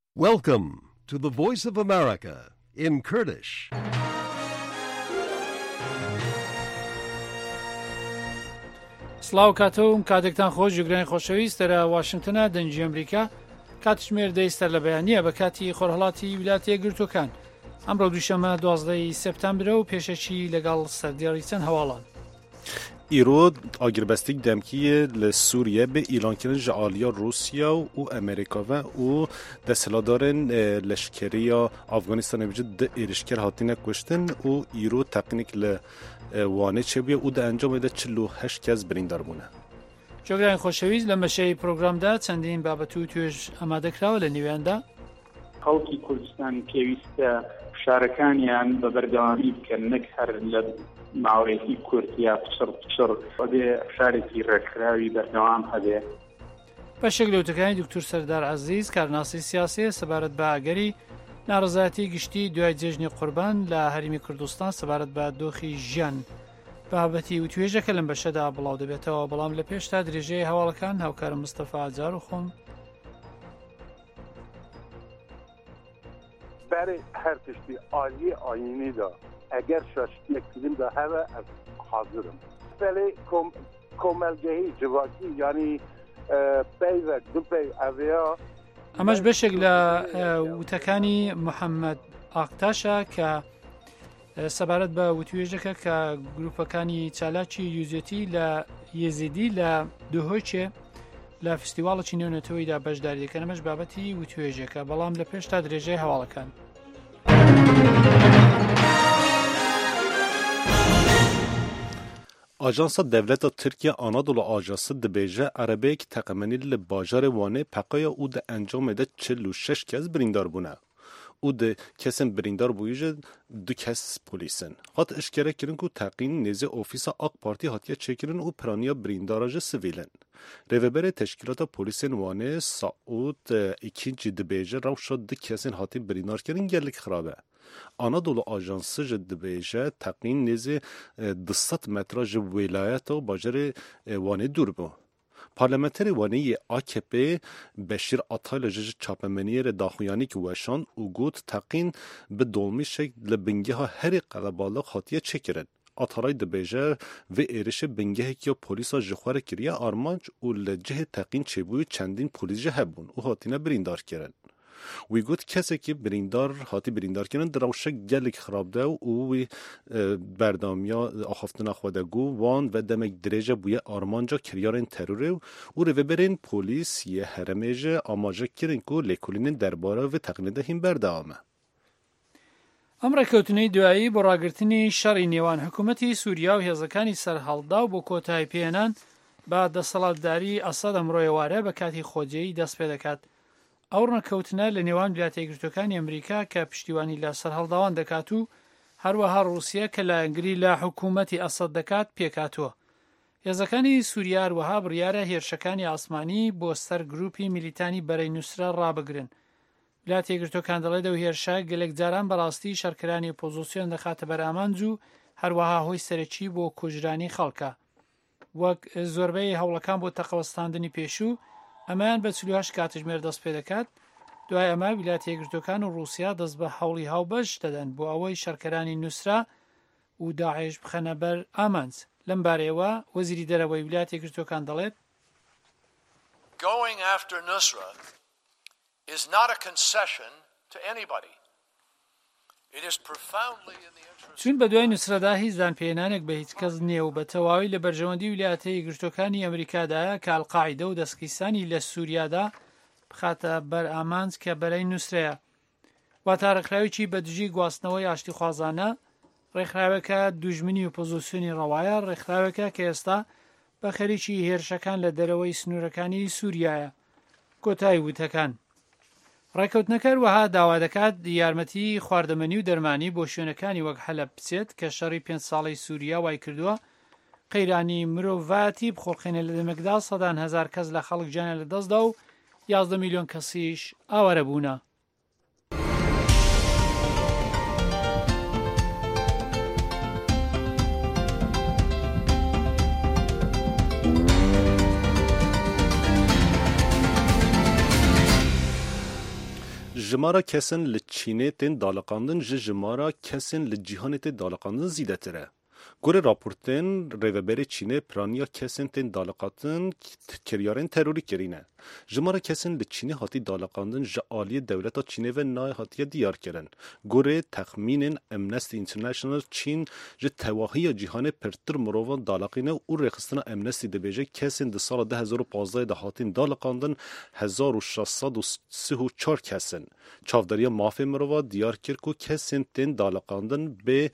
Welcome to the Voice of America in Kurdish. سلااو کاتەوم کاتێکتان خۆش جوگرانی خۆشەویست لە واشنگتنە دەنجی ئەمریکا کاتژمێر دەیستەر لە بەیانیە بە کاتی خۆرهەڵاتی ویلایەتە یەکگرتووەکان ئەمڕۆ دووشەمە 12 سپتامبرە و پێشەچی لەگەڵ سەردێڕی چەند هەواڵان ایرو آگربستیک دمکیه لسوریه به ایران کردن جعالیا روسیا و امریکا و دستهلدارن لشکری افغانستان وجود ده ایرشکر هاتینه کشتن و ایرو تقنیک لوانه چه بیه و ده انجام ده 48 کس بریندار بونه. جۆگرانی خۆشەویست لە مەشەی پرۆگرامدا چەندین بابەت و توێژ ئامادەکراوە لە نێویاندا خەڵکی کوردستان پێویستە شارەکانیان بە بەردەوامی بکەن نەک هەر لە ماوەیەکی کورت یا پچڕ بێ شارێکی ڕێکخراوی بەردەوام هەبێ. بەشێک لەوتەکانی دکتۆر سەردار عەزیز کارناسی سیاسی سەبارەت بە ئاگەری ناڕەزایەتی گشتی دوای جێژنی قوربان لە هەرێمی کوردستان سەبارەت بە دۆخی ژیان بابەتی و توێژەکە لەم بەشەدا بڵاو دەبێتەوە بەڵام لە پێشتا درێژەیە هەواڵەکان هاوکارم مستەفا ئاجار و خۆم برای هەر تشتی عالی ئاینیدا ئەگەر شاشتێک فیلمدا هەبە ئەس حاضرم بەلێ کۆمەلگەهی جوواکی یعنی پەیوەک دو پەی ئەڤیا ئەمەش بەشێک لە وتەکانی محەممەد ئاقتاشە کە سەبارەت بە وتوێژەکە کە گروپەکانی چالاکی یوزێتی لە یێزیدی لە دوهۆچێ لە فستیواڵی نێونەتەوەیدا بەشداری دەکەن ئەمەش بابەتی وتوێژەکە بەڵام لە پێشتا درێژەی هەواڵەکان آژانسا دولت ترکیه آنادolu آژانسا دبیجه عربیک تقمنی لباجار وانه پقایا او ده انجام ده 46 کس بریندار بونه. او ده کسین بریندار بویجه دو کس پولیسن. هات اشکره کرن که تقیین نیزه اوفیسا آق پارتی هاتیه چکرن و پرانیا برینداراج سویلن. روبر تشکیلات پولیسن وانه سعود اکینجی دبیجه رو شد ده کسین هاتی بریندار کرن گرلک خرابه. Anadolu Ajansı ji dibêje teqîn nêzê 200 metra ji wêlayeta bajarê Wanê dûr bû. Parlamenterê Waneyê AKP Beşir Atayla ji çapemeniyê re daxuyanî weşand û got teqîn bi dolmîşek li bingeha herî qelebalix hatiye çêkirin. Ataray dibêje vê êrişê bingehekî polîsa ji xwe re kiriye armanc û li cihê teqîn çêbûyî çendîn polîs jî hebûn û hatine birîndar kirin. وی گوت کسی که بریندار هاتی بریندار کنن دروشه گلک خراب ده و وی بردامیا آخفتن خواده گو وان و دمک درجه بوی آرمانجا کریارن تروره و رو برین پولیس یه هرمجه آماجه کرن که لیکولین درباره و تقنیده هم بردامه. ئەمڕێکەوتنەی دوایی بۆ ڕاگررتنی شەڕی نێوان حکوومەتی سووریا و هێزەکانی سەرهەڵدا و بۆ کۆتایی پێهێنان بە دەسەڵاتداری ئەسەد ئەمڕۆیەوارە بە کاتی خۆجێی دەست پێ دەکات. ئەو ڕەنکەوتنە لە نێوان ویلایەتە یەکگرتووەکانی ئەمریکا کە پشتیوانی لە سەرهەڵداوان دەکات و هەروەها ڕووسیا کە لە ئەنگری لە حکوومەتی ئەسەد دەکات پێکاتوە. هێزەکانی سووریا هەروەها بڕیارە هێرشەکانی ئاسمانی بۆ سەر گروپی میلیتانی بەرەی نووسرە ڕابگرن. ویلایەتە یەکگرتووەکان دەڵێت ئەو هێرشە گەلێک جاران بەڕاستی شەڕکەرانی ئۆپۆزیسیۆن دەخاتە بەرامانج و هەروەها هۆی سەرەکی بۆ کوژرانی خەڵکە. وەک زۆربەی هەوڵەکان بۆ تەقەوەستاندنی پێشوو ئەمایان بە 48 کاتژمێر دەست پێ دەکات. دوای ئەمە ویلایەتە یەکگرتووەکان و ڕووسیا دەست بە هەوڵی هاوبەش دەدەن بۆ ئەوەی شەڕکەرانی نووسرا و داعش بخەنە بەر ئامانج. لەم بارەیەوە وەزیری دەرەوەی ویلایەتە یەکگرتووەکان دەڵێت Going after Nusra is not a concession to anybody. It is profoundly in the interest چون بە دوای نووسرەدا هیچ دانپێنانێک بە هیچ کەس نییە و بە تەواوی لە بەرژەوەندی ویلایەتە یەکگرتووەکانی ئەمریکادایە کە ئەڵقاعیدە و دەستگیرسانی لە سووریادا بخاتە بەر ئامانج کە بەرەی نووسرەیە. واتە ڕێکخراوێکی بەدژی گواستنەوەی ئاشتی خوازانە ڕێکخراوێکە دوژمنی ئۆپۆزیسیۆنی ڕەوایە ڕێکخراوێکە کە ئێستا بە خەریکی هێرشەکان لە دەرەوەی سنوورەکانی سووریایە. کۆتایی وتەکان ڕێکەوتنەکە وەها داوا دەکات یارمەتی خواردەمەنی و دەرمانی بۆ شوێنەکانی وەک حەلەب بچێت کە شەڕی 5 ساڵەی سووریا وای کردووە قەیرانی مرۆڤایەتی بخۆڵخێنە لە دەمەکدا سەدان هەزار کەس لە خەڵک گیانە لە دەستدا و 11 میلیۆن کەسیش ئاوارە بوونە. جمارا کسن لچینه تن دالقاندن جمارا کسن لجیهان تن دالقاندن زیده تره. گوره راپورتن ریوبر چینه پرانیا کسن تن دالقاتن کریارن تروری کرینه. جمارا کسن لچینه هاتی دالقاندن جعالی دولتا چینه و نای هاتی دیار کرن. گوره تخمین امنستی اینترنشنال چین جه تواهی جهان پرتر مروان دالقینه و رخصتنا امنستی دبیجه کسن ده سال 2015 ده هاتین دالقاندن 1634 کسن. چافداری مافی مروان دیار کرد که کسن تن دالقاندن به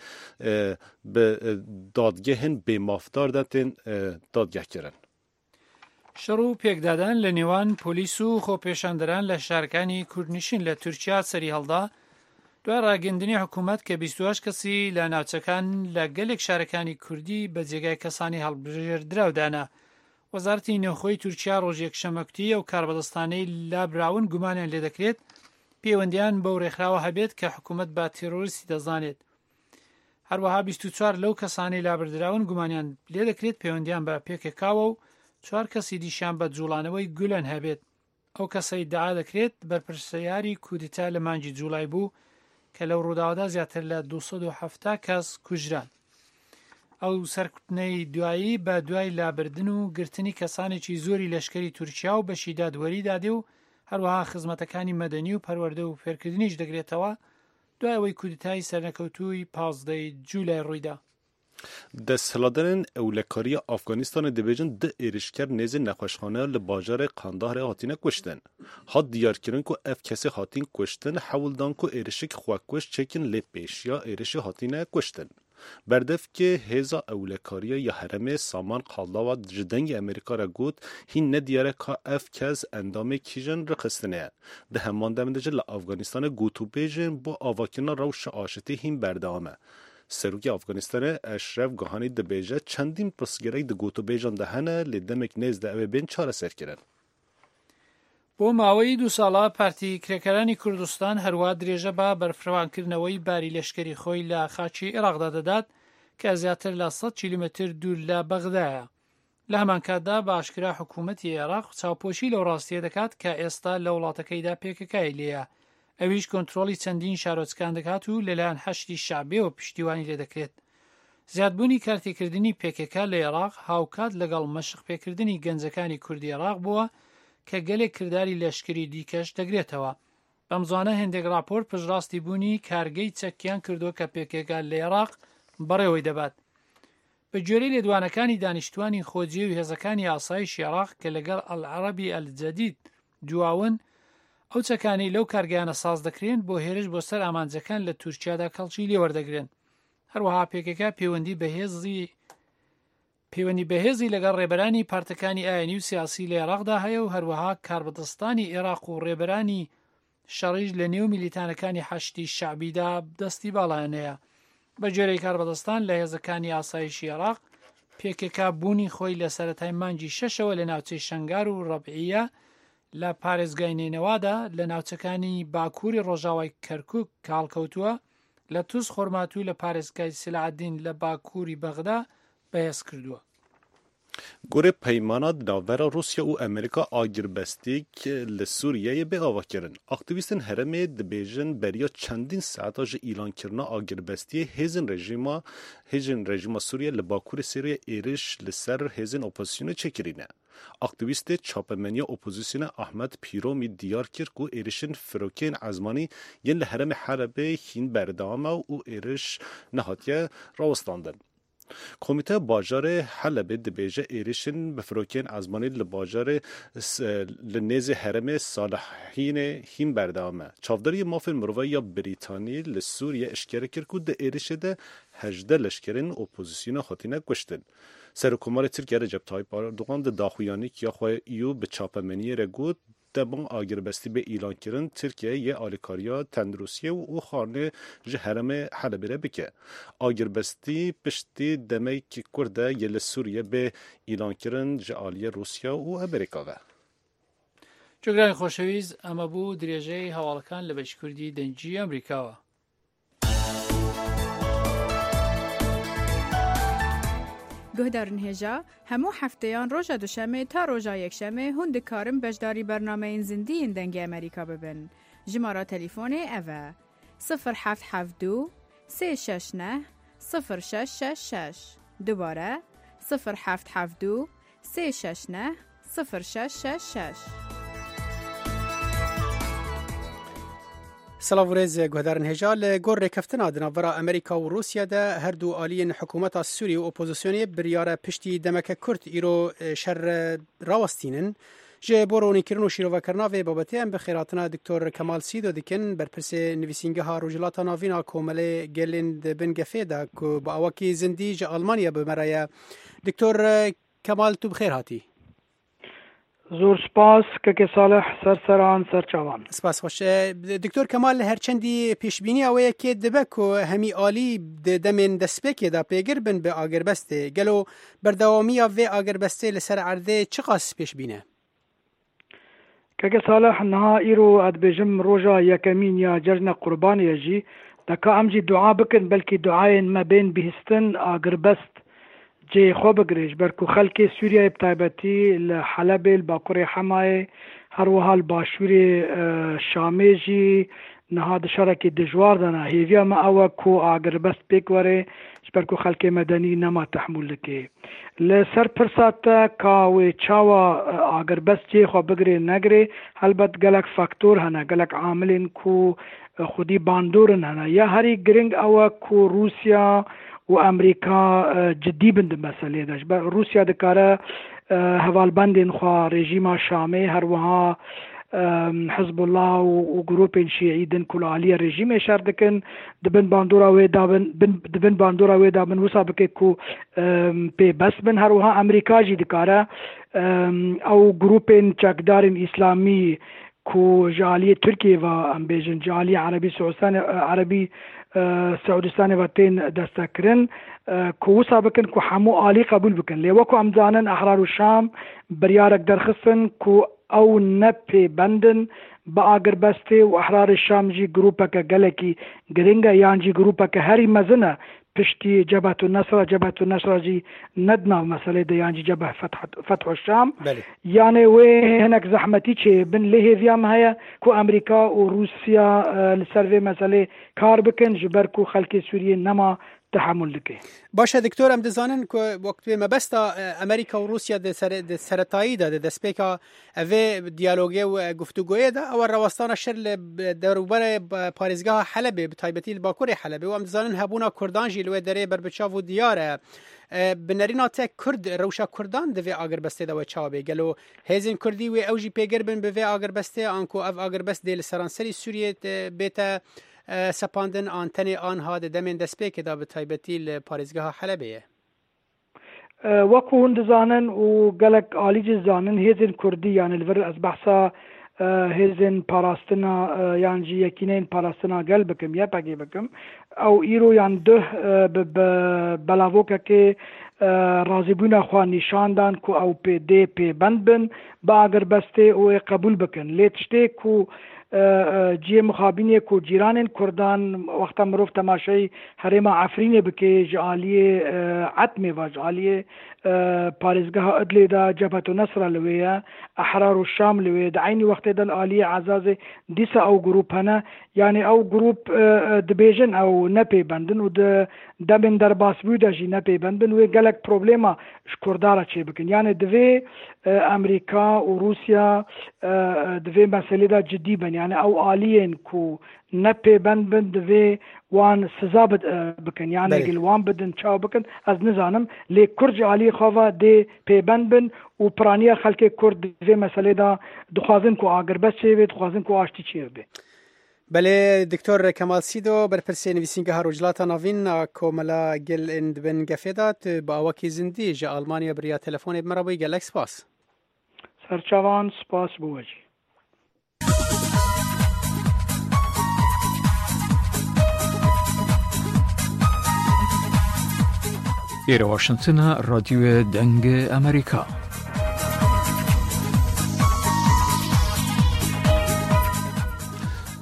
دادگهن به مافدار دادن دادگه کرن. شروع پێکدادان لە نێوان پۆلیس و خۆپێشاندەران لە شارەکانی کوردنشین لە تورکیا سەری هەڵدا دوای ڕاگەندنی حکوومەت کە 28 کەسی لە ناوچەکان لە گەلێک شارەکانی کوردی بە جێگای کەسانی هەڵبژێردراودانە. وەزارەتی نێوخۆی تورکیا ڕۆژێک شەمەکوتی ئەو کاربەدەستانەی لابراون گومانیان لێ دەکرێت پەیوەندیان بەو ڕێکخراوە هەبێت کە حکوومەت با تێرۆریستی دەزانێت. هەروەها 24 لەو کەسانی لابردراون گومانیان لێ دەکرێت پەیوەندیان بە پێکێکاوە و 4 کەسی دیشان بە جوڵانەوەی گولەن هەبێت. ئەو کەسەی داعا دەکرێت بەرپرسیاری کودتا لە مانگی جوڵای بوو کە لەو ڕووداوەدا زیاتر لە 270 کەس کوژران. ئەو سەرکوتنەی دوایی بە دوای لابردن و گرتنی کەسانێکی زۆری لەشکری تورکیا و بەشی دادوەری دادێ و هەروەها خزمەتەکانی مەدەنی و پەروەردە و فێرکردنیش دەگرێتەوە دوای ئەوەی کودتای سەرنەکەوتووی 15 جوولای ڕوویدا. دستهلادن اولکاری افغانستان دبیجن ده ایرشکر نیز نخوشخانه لباجار قندهار هاتینه کشتن. هات دیار کردن که اف کسی هاتین کشتن حولدان که ایرشک خواکوش چکن لپیش یا ایرش هاتینه کشتن. بردف که هزا اولکاری یا حرم سامان قلداوات جدنگ امریکا را گود هین ندیاره که اف کس اندام کیجن رخستنه. ده همان دمدجه لافغانستان گوتو بیجن با آواکینا روش آشتی هین بردامه. سروکی افغانستان اشرف گاهانی دبیجه چندین پرسگرای دگوتو بیجان دهنه لیدمک نیز ده اوه بین چاره سر کرن. بۆ ماوەی 2 ساڵە پارتی کرێکەرانی کوردستان هەروە درێژە بە بەرفڕەوانکردنەوەی باری لەشکری خۆی لە خاچی عێراقدا دەدات کە زیاتر لە 100 کیلومتر دوور لە بەغدایە. لە هەمان کاتدا بە ئاشکرا حکوومەتی عێراق چاوپۆشی لەو ڕاستیە دەکات کە ئێستا لە وڵاتەکەیدا پێکەکای لێیە. ئەویش کۆنتترۆلی چەندین شارۆچکان دەکات و لەلایەن هەشتی شعبێەوە پشتیوانی لێ دەکرێت. زیادبوونی کارتێکردنی پێکەکە لە عێراق هاوکات لەگەڵ مەشق پێکردنی گەنجەکانی کوردی عێراق بووە کە گەلێک کردداری لەشکری دیکەش دەگرێتەوە. بەم زوانە هێندێک راپۆرت پشڕاستی بوونی کارگەی چەکیان کردووە کە پێکێکە لە عێراق بەڕێوەی دەبات. بە گوێرەی لێدوانەکانی دانیشتوانی خۆجێ و هێزەکانی ئاسایشی عێراق کە لەگەڵ ئەلعەرەبی ئەلجەدید دواون ئەو چەکانی لەو کارگەیانە ساز دەکرێن بۆ هێرش بۆ سەر ئامانجەکان لە تورکیادا کەڵکی لێوەردەگرن. هەروەها پێکەکە پەیوەندی بەهێزی لەگەڵ ڕێبەرانی پارتەکانی ئاینی و سیاسی لە عێراقدا هەیە و هەروەها کاربەدەستانی عێراق و ڕێبەرانی شەڕیش لە نێو میلیتانەکانی هەشتی شعبیدا دەستی باڵایانەیە. بە جۆرەی کاربەدەستان لە هێزەکانی ئاسایشی عێراق پێکەکە بوونی خۆی لە سەرەتای مانگی 6ەوە لە ناوچەی شەنگار و ڕەبعیە لە پارێزگای لە ناوچەکانی باکووری ڕۆژاوای کەرکووک کاڵکەوتووە لە تووس خۆرمات و لە پارێزگای سلعەدین لە باکووری بەغدا بەهێز کردووە. گوره پیمانات ناوەرا روسیا و امریکا آگربستیک لسوریه به آوا کرن. اکتیویستن هرمه دبیجن بریا چندین ساعت آج ایلان کرنا آگربستی هیزن رژیم سوریه لباکور سوریه ایرش لسر هیزن اپوزیسیون چکرینه. اکتیویست چاپمنی اپوزیسیون احمد پیرومی دیار کرد که ایرشن فروکین عزمانی ین لحرم حربه هین بردامه و ایرش نهاتیه راوستاندن. کمیته باجار حلب دبیجه ایرشن بفروکین ازمانی لباجار لنیز حرم صالحین هیم بردامه. چافداری مافن مروه یا بریتانی لسوریه اشکره کرد که ده ایرشه ده 18 لشکرین اپوزیسیون خاطینه کشتن. سرکومار ترکیه رجب طایب اردوغان ده داخویانی که خواه ایو به چاپمنی رگود دبان آگربستی به ایلان کردن ترکیه یه آلیکاریا تندروسیه و خانه جه حرم حلبه بکه. آگربستی پشتی دمک کرده یل سوریه به ایلان کردن جه آلیه روسیا و امریکا و. جگران خوشویز اما بو دریجه حوالکان لبش کردی دنجی امریکا و. گهدارن هجا همو هفتهان روژا دوشمه تا روژا یکشمه هند کارم بجداری برنامه این زندین دنگ امریکا ببن. جمارا تليفوني أفا 0772 369 0666 دوباره 0772 369 0666. سلاو ورز گهدارن هجال گور رکفتنا دناورا امریکا و روسیا ده هر دو آلین حکومت سوری و اپوزیسیونی بریار پشتی دمک کرد ایرو شر راوستینن جه برونی کرن و شیرو کرنا و بابته ام بخیراتنا دکتر کمال سیدو دکن بر پرس نویسینگه ها روجلاتا ناوینا کومله گلند بنگفه ده که با اواکی زندی جه آلمانیا بمرایه. دکتر کمال تو بخیر هاتی. زور سپاس که صالح سرسران سرچوان. سپاس خوش. دکتر کمال هرچندی پیشبینی اوه که دبک و همی آلی دمین دسپیکی دا پیگر بن به آگربسته گلو بردوامی و آگربسته لسر عرده چقاس پیشبینه؟ که صالح نها ایرو اد بجم روژا یکمین یا جرن قربان یجی دکا امجی دعا بکن بلکی دعاین ما بین بهستن آگربست جي خو بگریش برکو خلک سوریه بتایبتی لحلب الباقور حمای هروها الباشوری شامیجی نهاد شرکی دجوار دانا هیویا ما او کو آگربست پیکواره برکو خلک مدنی نما تحمل لکی لسر پرسات کاوی چاوا آگربست جي خو بگری نگری البت گلک فاکتور هنا گلک عاملین کو خودی باندورن هنا یا هری گرنگ او کو روسیا و امریکا جدی بند مسئله داشت. روسیا دکاره حوالبندین خواه رژیم شامی هر وها حزب الله و گروپ شیعی دن کل عالی رژیم شر دکن دبن باندورا وی دابن وسا بکی کو پی بس بن هر وها امریکا جی دکاره او گروپ چکدار اسلامی کو جالی ترکیه و ام بیجن جالی عربی سعودستان واتين دستكرن كو سابقن كو حمو آلي قبول بكن ليوكو امزانن احرار الشام بريارك درخصن كو او نبي بندن باقر بستي واحرار الشام جي جروبك جلكي جرينجا يانجي جروبك هاري مزنه پشتی جبهة النصر جي ندنا مسألة دي يعني جبهة فتح الشام بله. يعني وين هناك زحمتي چه بن ليه فيام هيا كو امريكا وروسيا لسروي مسألة كار بكن جبر كو خلق سوريا نما تحمل لكي. باشه دکتر ام دزانن که وقت به مبستا امریکا و روسیا د سرتایی ده د سپیکا و دیالوگی و گفتگوی ده او رواستان شر دروبر پاریزگاه حلب به تایبتی الباکور حلب و ام دزانن هبونا کردان جلوه دره بر بچاو و دیاره بنرینا ته کرد روشا کردان ده و آگربسته ده و چابه گلو هزین کردی و اوجی پیگر بن به و آگربسته آنکو او آگربست دل سرانسری سوریه بیت سپاندن آنتنی آنها دمین دسپیک دا به تایبتی لپارزگاه حلبیه وكو هند زانن وقالك آليج زانن هيزن كردي يعني الفر از بحثا هيزن باراستنا يعني جي يكينين باراستنا قلبكم يا باقي بكم او ايرو يعني ده بلاوكا كي رازبونا خواه نشاندان كو او پی دي پی بند بن با اگر بسته او قبول بكن ليتشتي كو جی مخابینه کو جیران کردان وقتا مروف تماشای حرم عفرین بکی جعالی عتمه و جعالی پارزگاه ادلی دا جبهة النصر لویه احرار الشام لویه دا عینی وقت دا الآلی عزاز دیسا او گروپ هنه یعنی او گروپ دبیجن او نپی بندن و دا من در باس بودا جی نپی بندن و گلک پروبلیما شکردارا چه بکن یعنی دوی امریکا و روسیا دوی مسئله دا جدی بن يعني او آليين كو نبي بند دوي وان سزا بكن يعني قل وان بدن چاو بكن از نزانم لي كرج آلي خواه دي پي بند و پرانيا خلق كرد دوي مسئله دا دخوازن كو آگر بس چه دخوازن كو آشتی چه بي. بله دکتر کمال سیدو بر پرسی نویسینگه ها روجلاتا ناوین کوملا گل اند بن گفیدات با اوکی زندی جا آلمانیا بریا تلفون مرابوی گلک سپاس سرچوان سپاس بوجی إلى واشنطن راديو دنگ أمريكا.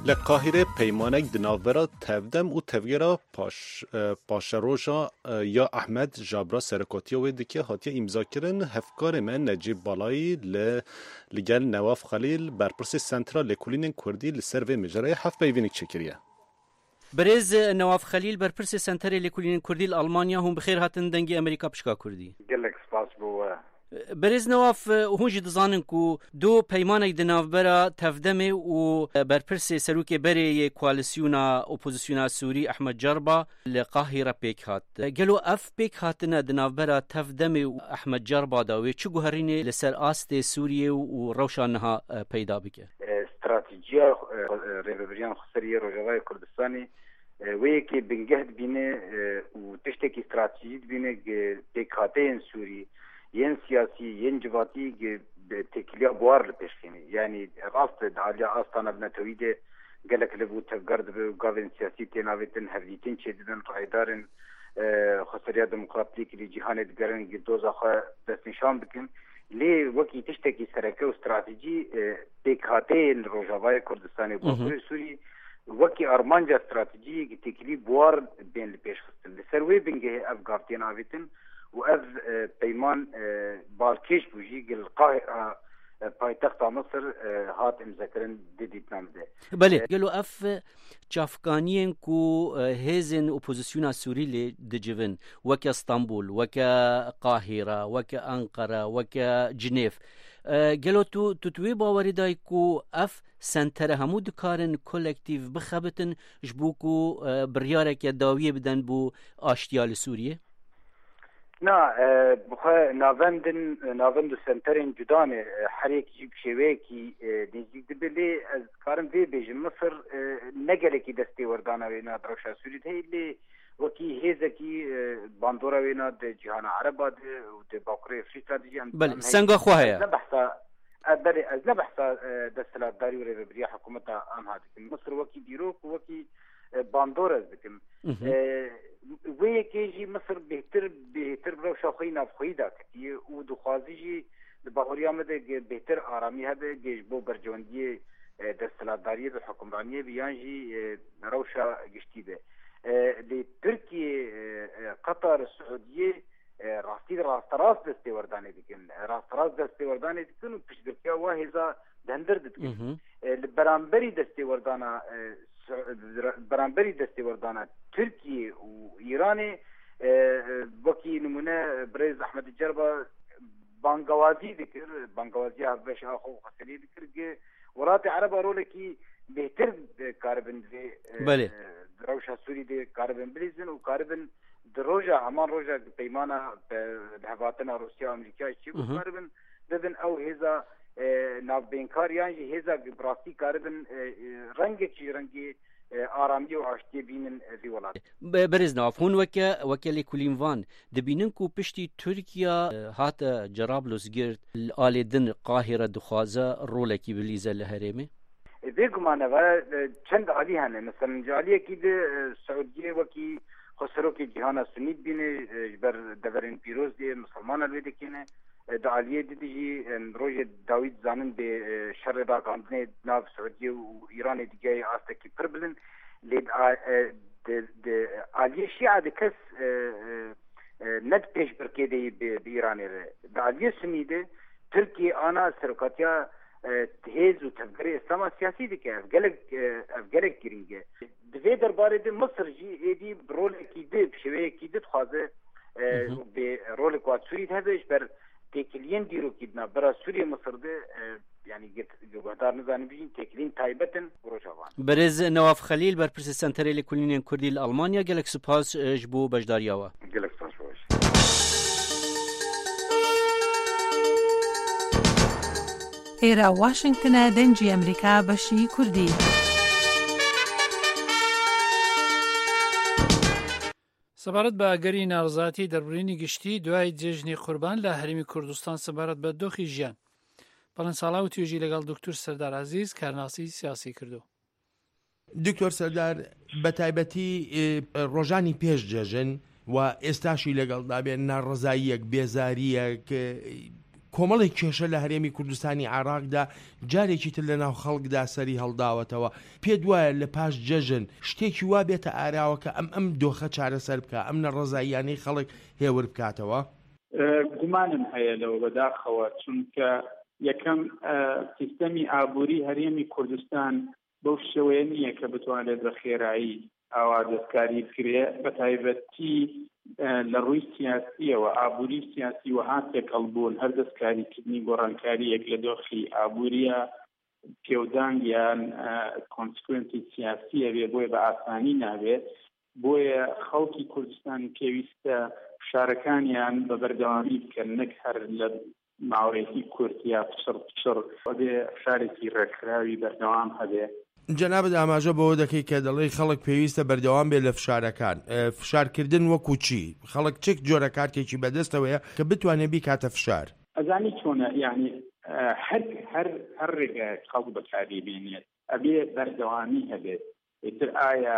لقاهره پیمانک دناورا تفدم و تفگیرا پاشروژا یا احمد جابرا سرکاتیا و دیگه هاتیه امضا کردن هفکار من نجیب بالایی لگل نواف خلیل برپرس سنترال لکولین کردی لسر و مجرای هفت بیوینک چکریه. برز نواف خلیل برپرس سنترال لکولین کردی آلمانیا هم بخیر هاتن دنگی امریکا پشکا کردی. گلک سپاس بو. برز نواف هونج دزانن کو دو پیمانک دناوبرا تفدمه و برپرس سروک بری کوالسیونا اپوزیسیونا سوری احمد جربا لقاهره پیک هات گلو اف پیک هاتنا دناوبرا تفدمه و احمد جربا داوی چو گوهرینه لسر آست سوریه و روشانها پیدا بکه استراتیجیا ریبریان خسریه روجوای کردستانی ویکی بنگهد بینه و تشتکی استراتیجی بینه پیک هاتین سوری ين سياسي ين جواتي تكليا بوار لبشخيني يعني راست دعاليا أستانا بنتويدة قالك لبو تفقرد بقاوين سياسي تناويتن هفليتين شددن رأيدارن خسريا ديمقراطيك اللي جيهانة دقرن قدوزا خوا بس نشان بكن لي وكي تشتكي سركة واستراتيجي بيك هاتين روجاواي كردستاني باكوري سوري وكي أرمانجا استراتيجي تكلي بوار بين لبشخستن لسروي بنجه أفقارتين آويتن وأذ بيمان بالكيش بوجي القاهرة بايتخت مصر هات مذكرن ديديت نامده. بله قالوا أف جافكانيين كو هيزن أوبوزيسيونا سوري لي دجفن وكا اسطنبول وكا قاهرة وكا أنقرة وكا جنيف قالوا توي باوري دايكو أف سنتر همو دكارن كولكتيف بخبتن جبوكو بريارك يداوية بدن بو آشتيال سورية؟ نا بخوا ناوند سنترين جدانه حريك جيب شويكي نزيك دبلي از كارم في بيج مصر نگلكي دستي وردانا وينا دروشا سوري هي اللي وكي هيزكي باندورا وينا جهان عربا و باكوري افريقيا دي بل سنگا خواهيا نبحثا ادري از نبحثا دستلات داري وربريا حكومتا ام هادي مصر وكي ديروك وكي باندورا بكم وی کېږي مصر بهتر برو شوخی نافخوی دا کتی و دخوازی جی باوریا مده بهتر آرامی هده گیج بو برجواندی دستلاتداری و حکمرانی بیان جی روشا گشتی ده لی ترکیه قطر سعودیه راست دستیوردانه دیکن راست دستیوردانه دیکن و پشترکیا واحزا دندر دیکن برانبری دستیوردانه تركيا وإيران وكي نمونه بريز أحمد الجربة بانغوازي ذكر بانغوازي هفش آخو خسلي ذكر وراتي عربة رولكي بهتر كاربن في روشة سوري دي كاربن بليزن وكاربن دروجة همان روجة بيمانة بهفاتنا روسيا وأمريكا وكاربن ددن أو هذا ناف بينكار يعني هذا براسي كاربن رنگي آرامی و آشتی بینن ویولات. برز ناف هون وکلی کلینوان دبینن کو پشتی ترکیا هات جرابلس گرد آل دن قاهره دخوازه رولکی بلیزه لهرمه. بگمانه و چند عالی هنه مثلا جالیه کی ده سعودیه وکی خسرو کی جهان سنید بینه بر دورین پیروز دی مسلمان الویده کنه دعالیه دیجی روز داوید زانن به شر باقاندنه ناف سعودیه و ایران دیگه آستکی پربلن لید عالیه شیعه دکس ند پیش برکیده به ایرانی ره دعالیه سنیده ترکیه آنا سرکاتیا تهیز و تفکر اسلام سیاسی دیگه افگلک گرینگه دوی درباره ده مصر جی ایدی رول کی ده بشوه کی ده خوازه به رول کوات سورید هدش بر تکلین دیرو کدنا برا سوریه مصر ده يعني جوهدار نزاني بيجين تكلين تايبتن بروجوان برز نواف خليل برپرس سنتري لكلين كردي الألمانيا قالك سپاس جبو بجدارياوا قالك سپاس باش إيرا واشنطن دنجي أمريكا بشي كردي سەبارەت بە ئاگەری ناڕزاتی دەربڕینی گشتی دوای جێژنی قوربان لە هەرێمی کوردستان سەبارەت بە دۆخی ژیان بەڵێن ساڵا و توێژی لەگەڵ دکتۆر سەردار عەزیز کارناسی سیاسی کردو. دکتۆر سەردار بە تایبەتی ڕۆژانی پێش جێژن و ئێستاشی لەگەڵدا بێن ناڕزاییەک بێزاریەک کۆمەڵی کێشە لە هەرێمی کوردستانی عێراقدا جارێکی تر لە ناو خەڵکدا سەری هەڵداوەتەوە. پێت وایە لە پاش جەژن شتێکی وا بێتە ئاراوەکە ئەم دۆخە چارەسەر بکە، ئەم نەڕەزاییانەی خەڵک هێور بکاتەوە؟ گومانم هەیە لەوە بەداخەوە، چونکە یەکەم سیستەمی ئابووری هەرێمی کوردستان بەو شێوەیە نییە کە بتوانێت بە خێرایی ئاوا دەستکاری بکرێ، بە تایبەتی لە ڕووی سیاسیەوە ئابووری سیاسی و هاتێکەڵبوون هەر دەستکاریکردنی گۆڕانکاریەک لە دۆخی ئابووریە پێودانگ یان کۆنسکوێنسی سیاسیە بێ، بۆیە بە ئاسانی نابێت. بۆیە خەڵکی کوردستان پێویستە شارەکانیان بە بەردەوامی بکەن، نەک هەر لە ماوەیەکی کورت یا پچڕ بێ شارێکی ڕێکخراوی بەردەوام هەبێ. جەنابەت ئاماژە بەوە دەکەی کە دەڵێی خەڵک پێویستە بەردەوام بێت لە فشارەکان. فشارکردن وەکو چی؟ خەڵک چێک جۆرە کارتێکی بەدەستەوەیە کە بتوانێت بیکاتە فشار؟ ئەزانی چۆنە، یعنی هەر ڕێگایەک خەڵک بەکاری بێنێت ئەبێ بەردەوامی هەبێت. ئیتر ئایا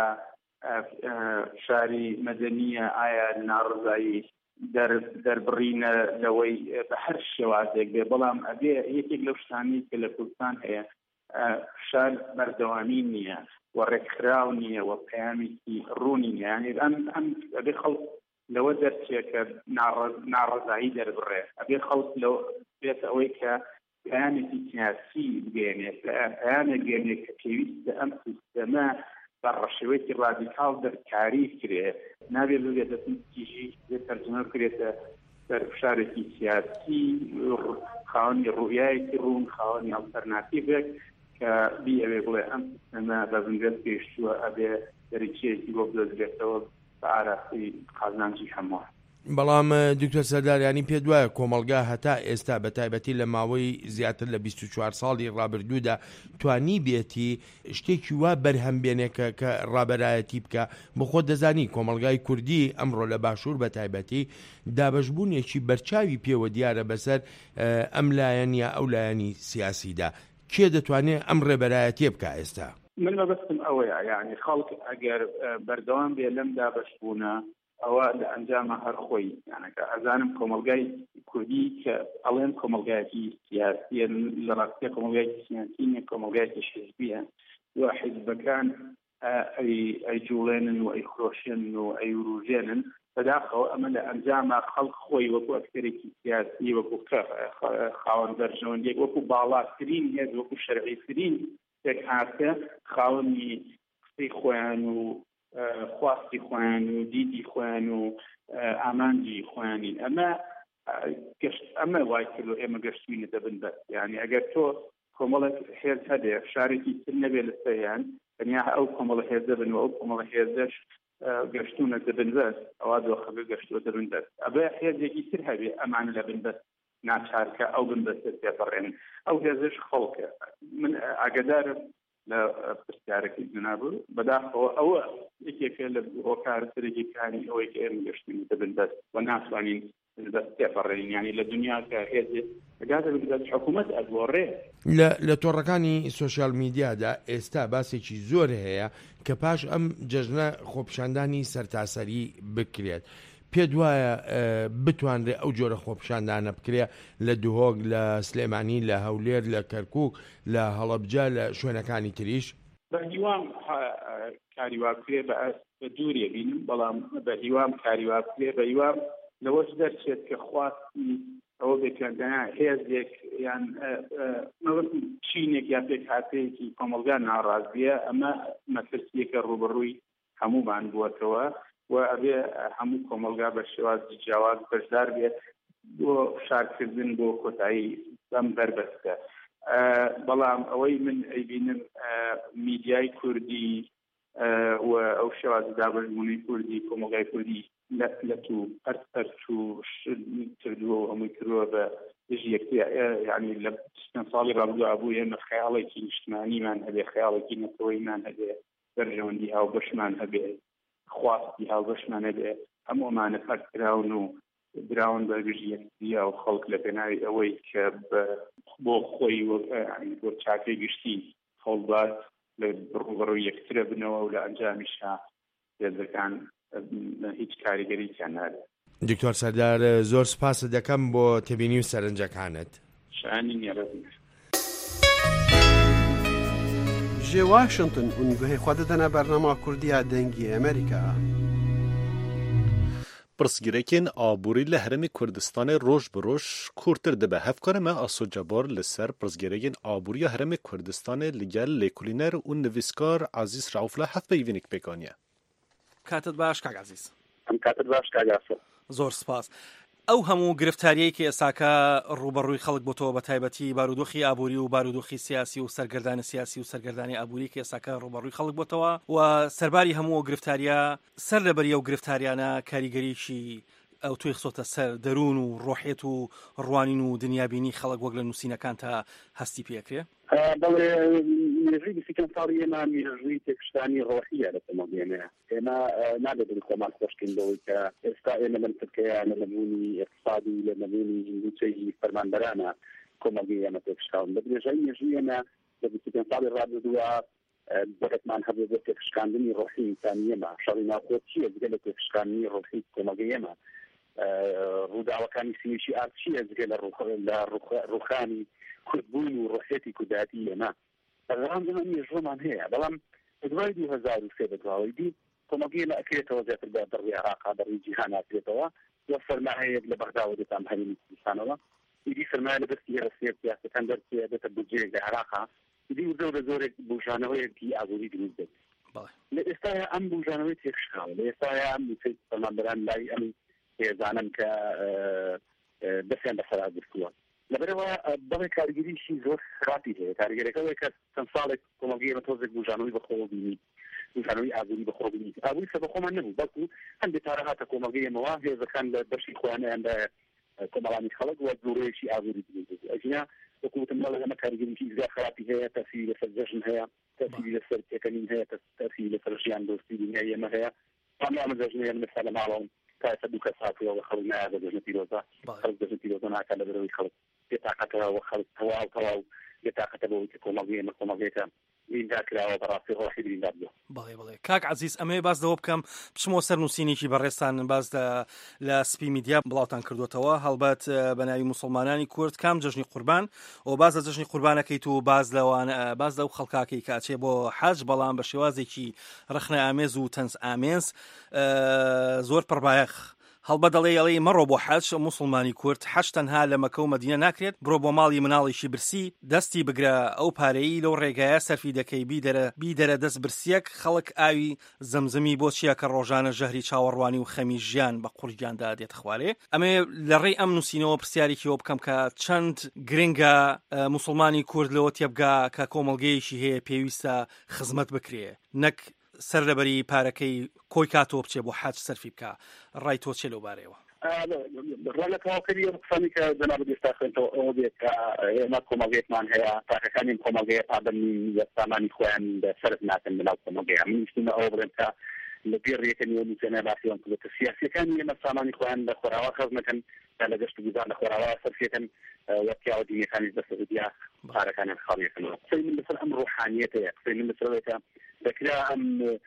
شاری مەدەنیە، ئایا ناڕزایی دەربڕینە لەوەی بە هەر شێوازێک بێ، بەڵام ئەبێ یەکێک لەو شتانەی کە لە کوردستان هەیە شار بەردەوامی نییە و ڕێکخراو نییە و پەیامێکی ڕوونی نییە. یعنی ئەم ئەبێ خەڵک لەوە دەرچێت کە ناڕزایی دەربڕێ، ئەبێ خەڵک لەو بێت ئەوەی کە پەیامێکی سیاسی بگەێنێت، پەیامێک بگەێنێت کە پێویستە ئەم سیستەمە بە ڕەشێوەیەکی ڕادیکاڵ دەرکاری کرێت، نابێت بێت دەستیژی تەرجمە بکرێتە سەر فشارێکی سیاسی، خاوەنی ڕوویایەکی ڕوون، خاوەنی ئەڵتەرناتیڤێک کە بی ئەوێ بڵێ ئەم سیستەمە بە بنگەت پێشتووە ئەبێ دەریچەیەکی بۆ بدەسترێتەوە بە ئاراستی قازانجی هەموو. بەڵام دکتۆر سەرداریانی پێ دوایە کۆمەلگا هەتا ئێستا بە تایبەتی لە ماوەی زیاتر لە 24 ساڵی ڕابردوودا توانی بێتی شتێکی وا بەرهەمبێنێکە کە ڕابەرایەتی بکە. بخۆ دەزانی کۆمەلگای کوردی ئەمڕۆ لە باشوور بە تایبەتی دابەشبوونێکی بەرچاوی پێوە دیارە بەسەر ئەم لایەن یا ئەو لایەنی سیاسیدا. کێ دەتوانێت ئەم ڕێبەرایەتیە بکە ئێستا؟ من مەبەستم ئەوەیە، یعنی خەڵک ئەگەر بەردەوام بێ لەم دابەشبوونە ئەوە لە ئەنجامە هەر خۆی، یانەکە ئەزانم کۆمەلگای کوردی کە ئەڵێن کۆمەلگایەکی سیاسیە، لە ڕاستیە کۆمەلگایەکی سیاسی نیە، کۆمەلگایەکی حیزبیە، و حیزبەکان ئەی جوڵێنن و ئەی خۆشێن و ئەی وروژێنن. بەداخەوە ئەمە لە ئەنجامە خەڵک خۆی وەکو ئەکتەرێکی سیاسی، وەکو خاوەن بەرژەوەندێک، وەکو باڵاترین هێز، وەکو شەرعیترین تێک هاتە خاوەنی قسەی خۆیان و خواستی خۆیان و دیدی خۆیان و ئامانجی خۆیانین. ئەمە وای کرد و ئێمە گەشتوینە دەبن بەس. یعنی ئەگەر تۆ کۆمەڵێک هێز هەبێ شارێکی تر نەبێ لە سەریان، تەنیا ئەو کۆمەڵە هێز دەبن و ئەو کۆمەڵە هێزەش گەشتونە دەبن بەس، ئەوا دۆخەکە گەشتووە دەبن بەس. ئەبێ هێزێکی تر هەبێ ئەمانە لەبن بەس ناچارکە ئەو بن بەسە پێبڕێن، ئەو هێزش خەڵکە. من ئاگادارم لە پرسیارێکی جنابوو بەداخەوە ئەوە یەکێکە لە هۆکارەتێکی کاری ئەوەی کە ئێمە گەشتین دەبن بەس و ناتوانین بەس تێپەڕێنین. یعنی لە دنیا کە هێزێ ئەگاتە بگات حکوومەت ئەدوەڕێ. لە تۆڕەکانی سوۆسیال میدیادا ئێستا باسێکی زۆر هەیە کە پاش ئەم جەژنە خۆپیشاندانی سەرتاسەری بکرێت. پێت وایە بتوانرێ ئەو جۆرە خۆپیشاندانە بکرێ لە دوهۆک، لە سلێمانی، لە هەولێر، لە کەرکووک، لە هەڵەبجە، لە شوێنەکانی تریش؟ بە هیوام کاریوا بکرێ بە دوورێ بینم، بەڵام بە هیوام کاریوا بکرێ بە هیوام لەوەش دەرچێت کە خواستی ئەوە بێکردنا هێزێک یان چینێک یا پێک هاتەیەکی کۆمەلگا ناڕازیە. ئەمە مەترسیەکە ڕوبەڕووی هەمومان بووەتەوە و ئەبێ هەموو کۆمەلگا بە شێوازی جیاواز بەشدار بێت بۆ شارکردن بۆ کۆتایی ئەم بەربەستە. بەڵام ئەوەی من ئەیبینم میدیای کوردی و ئەو شێوازی دابەشبوونەی کوردی کۆمەلگای کوردی لە تو ئەرت و کردووە و هەمووی کردووە بە دژی یەکتر. یعنی لە چەند ساڵی ڕابردووە بوو ئێمە خەیاڵێکی نیشتمانیمان هەبێ، خەیاڵێکی نەتەوەیمان هەبێ، بەرژەوەندی هاوبەشمان هەبێ، خواستی هاوبەشمان هەبێ، هەموومانە فەرکراون و براون بە دژی یەکتریە و خەڵک لە پێناوی ئەوەی کە بۆ خۆی بۆ چاکەی گشتی هەوڵدات لە ڕوبەڕووی یەکترە بنەوە و لە ئەنجامیشا هێزەکان هیچ کاریگەرییان نادێت. دکتۆر سەردار زۆر سپاس دەکەم بۆ تێبینی و سەرنجەکانت. ji Washington û guhê xwe didine bernama Kurdiya dengî Amerîka. Pirsgirêkên aborî li Herêmê Kurdistanê roj bi roj kûrtir dibe. Hevkarê me Asûcebar li ser pirsgirêkên aboriya Herêmê Kurdistanê li gel lêkolîner û nivîskar Azîz Raufla hev peyvînek pêkaniye. کاتت باش کاک عزیز. کاتت باش کاک عزیز. زۆر سپاس. ئەو هەموو گرفتاریەیەکی ئێساکە ڕوبەڕووی خەڵک بۆتەوە بە تایبەتی بارودۆخی ئابووری و بارودۆخی سیاسی و سەرگەردانی سیاسی و سەرگەردانی ئابووری کە ئێساکە ڕوبەڕووی خەڵک بۆتەوە و سەرباری هەموو گرفتاریە سەر لەبەری ئەو گرفتاریانە کاریگەریشی ئەو توی خسۆتە سەر دەروون و ڕۆحێت و ڕوانین و دنیابینی خەڵک وەک لە نووسینەکان تا هەستی پێکرێ. بەڵێ مێژووی بیستیکەم ساڵی ئێمە مێژووی تێکشتانی ڕۆحیە لە کۆمەڵگەیەنە. ئێمە نابێت خۆمان خۆشکەین بەوەی کە ئێستا ئێمە لەم ترکەیە لە نەبوونی اقتصادی لە نەبوونی هندوچەی فەرمانبەرانە کۆمەڵگەی ئێمە تێکشتاون. بە درێژایی مێژووی ئێمە لە بیستیکەم ساڵی ڕابردووە بەڵێتمان هەبوو بۆ تێکشکاندنی ڕۆحی ئینسانی ئێمە. شەڕی ناوخۆ چییە جگە لە تێکشکاندنی ڕۆحی کۆمەڵگەی ئێمە؟ ڕووداوەکانی سینیشی ئارد چییە جگە لە ڕوخانی کوردبوون و ڕۆحێتی کورداتی ئێمە؟ بەڵام مێژوومان هەیە، بەڵام دوای 2003 بەدواوەی دی کۆمەڵگەی ئێمە ئەکرێتەوە زیاتر بەڕووی عێراقا بەڕووی جیهان ئاکرێتەوە وە فەرمایەیەک لە بەغداوە دێتام هەرێمی کوردستانەوە. ئیدی فەرمایە لە دەستی هێرە سیاسەکان دەرچێ دێتە بودجەیەک لە عێراقا. ئیدی زۆرێک بوژانەوەیەکی ئابووری دروست دێت. لە ئێستاە ئەم بوژانەوەی تێکشکاوە، لە ئێستاە ئەم فەرمانبەران لای ئەم هێزانن کە دەستیان بەسەرا گرتووە. لەبەرەوە بەڵێ کارگیریشی زۆر خراپی هەیە. کارگەرەکەوەی کە چەند ساڵێک کۆمەڵگەی ئێمە تۆزێک بوژانەوەی بەخۆ بینی، بوژانەوەی ئابووری بەخۆ بینی. ئابووری سە بەخۆمان نەبوو، بەڵکو هەندێک جارە هاتە کۆمەڵگەی ئێمەوە هێزەکان لە بەشی خۆیانیاندا کۆمەڵانی خەڵک وە دوورەیەکی ئابووری دروست. ئەجینا وەکوتم بەڵێ ئەمە کارگەریشی زۆر خراپی هەیە، تەسیری لەسەر جەژن هەیە، تەسیری لەسەر پێکەنین هەیە، تەسیری لەسەر ژیان دۆستی دنیای ئێمە هەیە. ئەمە جەژنەیە مثال لە ماڵەوە کاسە دوو کەس هاتووە خەڵک نایە بە جەژنە پیرۆزە، خەڵک جەژنە پیرۆزە ناکات لە بەرەوەی خەڵک بێتاقەتەوە خەڵک تەواو بێتاقەتە بەوەی کە کۆمەڵگەی ئێمە کۆمەڵگەیەکە بریندار کراوە بەڕاستی ڕۆحی بریندار بووە. بەڵێ کاک عزیز ئەمێ باس دەوە بکەم بچمەوە سەر نووسینێکی بەڕێستان باز لە سپی میدیا بڵاوتان کردوێتەوە هەڵبەت بە ناوی موسڵمانانی کورد کام جەژنی قوربان و باز لە جەژنی قوربانەکەیت و باز لەو خەڵکاکەی کاچێ بۆ حەج بەڵام بە شێوازێکی ڕخنە ئامێز و تەنز ئامێز زۆر پڕبایەخ هەڵبە دەڵێ مەڕۆ بۆ حەج موسڵمانی کورد حەج تەنها لە مەکە و مەدینە ناکرێت، بڕۆ بۆ ماڵی مناڵیشی برسی دەستی بگرە ئەو پارەی لەو ڕێگایە سەرفی دەکەی بیدەرە دەست برسیەک خەڵک ئاوی زەمزەمی بۆ چییە کە ڕۆژانە ژەهری چاوەڕوانی و خەمی ژیان بە قورجیاندا دێت خوارێ. ئەمێ لە ڕێی ئەم نووسینەوە پرسیارێکیەوە بکەم کە چەند گرنگە موسڵمانی کورد لەوە تێبگا کە کۆمەڵگەیەکی هەیە پێویستە خزمەت بکرێ نەک سەر لەبەری پارەکەی کۆی کاتۆ بچێ بۆ حەج سەرفی بکە. ڕای تۆ چێ لەو بارەیەوە؟ ڕۆلە تەواوکەری ئەو قسانی کە جەناب ئێستا خوێنتەوە ئەوە بێت کە ئێمە کۆمەڵگەیەکمان هەیە تاقەکانی کۆمەڵگەیە پابەندی سامانی خۆیان بەسەرت ناکەن بەناو کۆمەڵگەیە. من ویستمە ئەوە بڵێم کە لە پێڕیەکە نیوە نووسێنە باسییان کردێت سیاسیەکانی ئێمە سامانی خۆیان لە خۆراوە خەز نەکەن لە گەشت و گوزار لە خۆراوە سەرفیەکەن وەکیاوە دینیەکانی بەسەودیا پارەکانیان خاڵیەکەنەوە. قسەی من لەسەر ئەم ڕوحانیەتەیە، قسەی من لەسەرەوەی کە دەکرا ئەم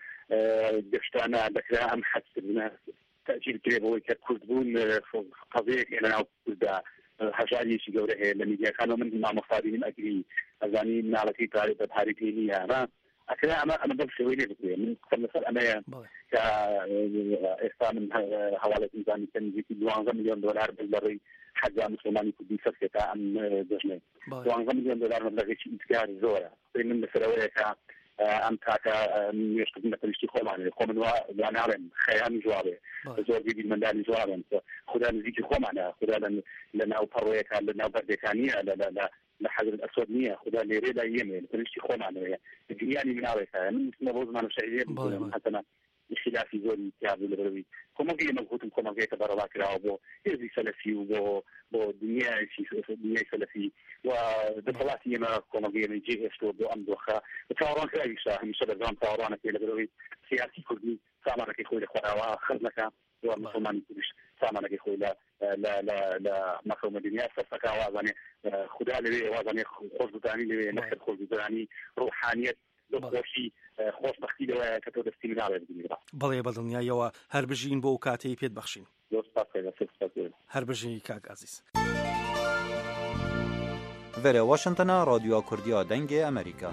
گەشتانە دەکرا ئەم حەجکردنە تأجيل كريبوي كردبون قضية لنا كردا هجاريشي جورة هي لما كانوا من مع مصادين أجري أزاني من على كي تعرف بحريتيني أنا أكيد أنا بس شوية بقول من مثلا أنا كإسلام من حوالي إنسان كان يجي $2 مليون بالبري حاجة مسلماني كدي سكتة أم جشنة $2 مليون مبلغ شيء إتكار زورة من مثلا ك أم تاكا يشتغل مثل شيء خو من عالم خيام جوابه زور جديد من داني جوابه خدا نزيك خو معنا خدا لنا وبرويك لنا بردكانية لا لحجر الأسود نية خدا اللي يريد أيامه مثل شيء خو معنا يعني من عارف من اسمه بوز معنا شيء حتى خلافي زول يعبد البروي كم جي مجهود كم جي كبر كراو بو يزي سلفي وبو دنيا سلفي ودخلاتي ما كم جي من جي استو بو أمدوخا تعوران كراي شاه مش بدرام تعوران كي البروي سياسي كردي سامانا كي خوي الخراوا خدمك ومسلمان كلش سامانا كي خوي لا مفهوم الدنيا سفكا وازني خدا لي وازني خوش بداني لي نخر خوش بداني روحانية خۆشی خۆشبەختی لەوەیە کە تۆ دەستی مناڵێ بگیرە. بەڵێ بەدڵنیایەوە هەر بژین بۆ کاتەی پێت بەخشین. هەر بژین کاک عزیز. Vere Washington'a Radyoya Kurdiya Dengê Amerîka.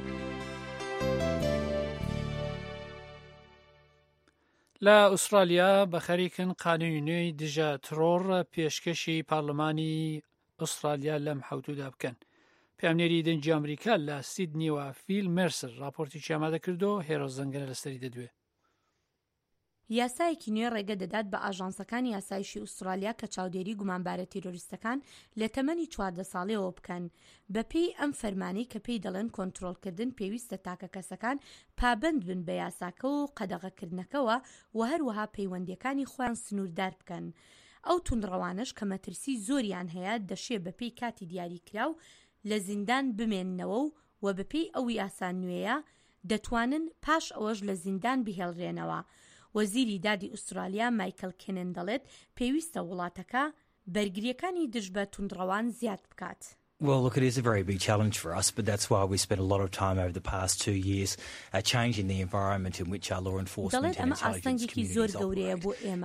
لە ئوسترالیا بە خەریکن قانونی نوێی دژە ترۆڕ پێشکەشی پارلەمانی ئوسترالیا لەم حوتودا بکەن. پامنێری دەنگی ئەمریکا لە سیدنیوە فیل مێرسر راپۆرتی ئامادە کردو هێرۆ زەنگەنە لەسەری دەدوێ. یاسایەکی نوێ ڕێگە دەدات بە ئاژانسەکانی یاسایشی ئوسترالیا کە چاودێری گومانبارە تیرۆریستەکان لە تەمەنی 14 ساڵەوە بکەن بەپێی ئەم فەرمانی کە پێی دەڵێن کۆنتڕۆڵکردن پێویستە تاکە کەسەکان پابند بن بە یاساکە و قەدەغەکردنەکەوە و هەروەها پەیوەندیەکانی خۆیان سنووردار بکەن. ئەو توندڕەوانش کە مەترسی زۆریان هەیە دەشێ بەپێی کاتی دیاریکراو لە زیندان بمێننەوە و بەپێی ئەو یاسا نوێیە دەتوانن پاش ئەوەش لە زیندان بهێڵرێنەوە. وەزیری دادی ئوسترالیا مایکل کێنن دەڵێت پێویستە وڵاتەکە بەرگریەکانی دژ بە توندڕەوان زیاد بکات. Well, look, it is a very big challenge for us, but that's why we spent a lot of time over the past 2 years changing the environment in which our law enforcement and intelligence communities operate.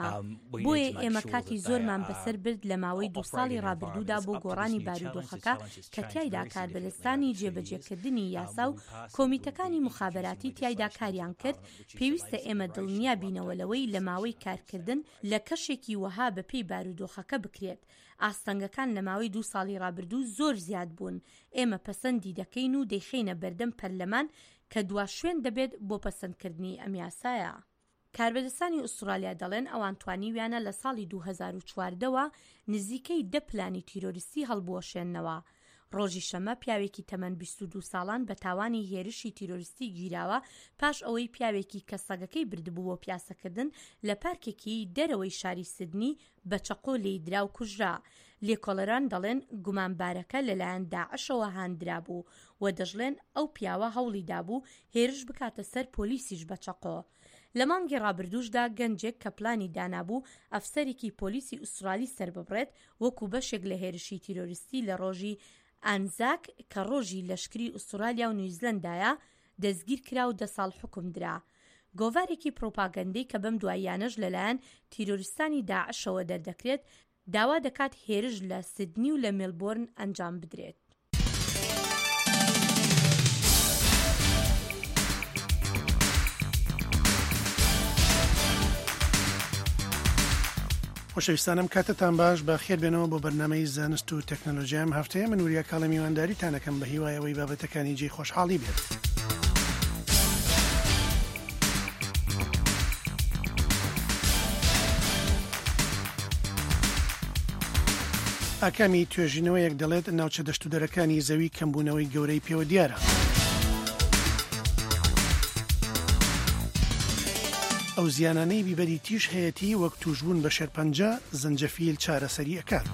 بۆیە ئێمە کاتی زۆرمان بەسەر برد لە ماوەی 2 ساڵی ڕابردوودا بۆ گۆڕانی بارودۆخەکە کە تیایدا کاربەدەستانی جێبەجێکردنی یاسا و کۆمیتەکانی مخابراتی تیایدا کاریان کرد. پێویستە ئێمە دڵنیا بینەوەلەوەی لە ماوەی کارکردن لە کەشێکی وەها بەپێی بارودۆخەکە بکرێت. ئاستەنگەکان لە ماوەی 2 ساڵی ڕابردوو زۆر زیاد بوون. ئێمە پەسەندی دەکەین و دەیخینە بەردەم پەرلەمان کە دوا شوێن دەبێت بۆ پەسەندکردنی ئەم یاسایە. کاربەدەستانی ئوسترالیا دەڵێن ئەوان توانیویانە لە ساڵی 2014ەوە نزیکەی 10 پلانی تیرۆریستی هەڵبوەشێننەوە. ڕۆژی شەمە پیاوێکی تەمەن 22 ساڵان بە تاوانی هێرشی تیرۆریستی گیراوە پاش ئەوەی پیاوێکی کە سەگەکەی بردبوو بۆ پیاسەکردن لە پارکێکی دەرەوەی شاری سیدنی بە چەقۆ لێیدرا و کوژرا. لێکۆڵەران دەڵێن گومانبارەکە لەلایەن داعشەوە هاندرا بوو و دەژڵێن ئەو پیاوە هەوڵی دابوو هێرش بکاتە سەر پۆلیسیش بە چەقۆ. لە مانگی ڕابردووشدا گەنجێک کە پلانی دانابوو ئەفسەرێکی پۆلیسی ئوسترالی سرببڕێت وەکو بەشێک لە هێرشی تیرۆریستی لە ڕۆژی ئانزاک کە ڕۆژی لەشکری ئوسترالیا و نیوزیلەندایە دەستگیر کرا و 10 ساڵ حکم درا. گۆڤارێکی پرۆپاگەندەی کە بەم دواییانەش لەلایەن تیرۆریستانی داعشەوە دەردەکرێت داوا دەکات هێرش لە سیدنی و لە مێلبۆرن ئەنجام بدرێت. خۆشەویستانم کاتتان باش بە خێر بێنەوە بۆ بەرنامەی زانست و تەکنۆلۆژیام هەفتەیە من وریە کاڵە میوانداریتانەکەم بە هیوایەوەی بابەتەکانی جێی خۆشحاڵی بێت. ئاکامی توێژینەوەیەک دەڵێت ناوچە دەشتودەرەکانی زەوی کەمبوونەوەی گەورەی پێوە دیارە. ئەو زیانانەی بیبەری تیژ هەیەتی وەک توشبوون بە شێرپەنجە زەنجەفیل چارەسەری ئەکات.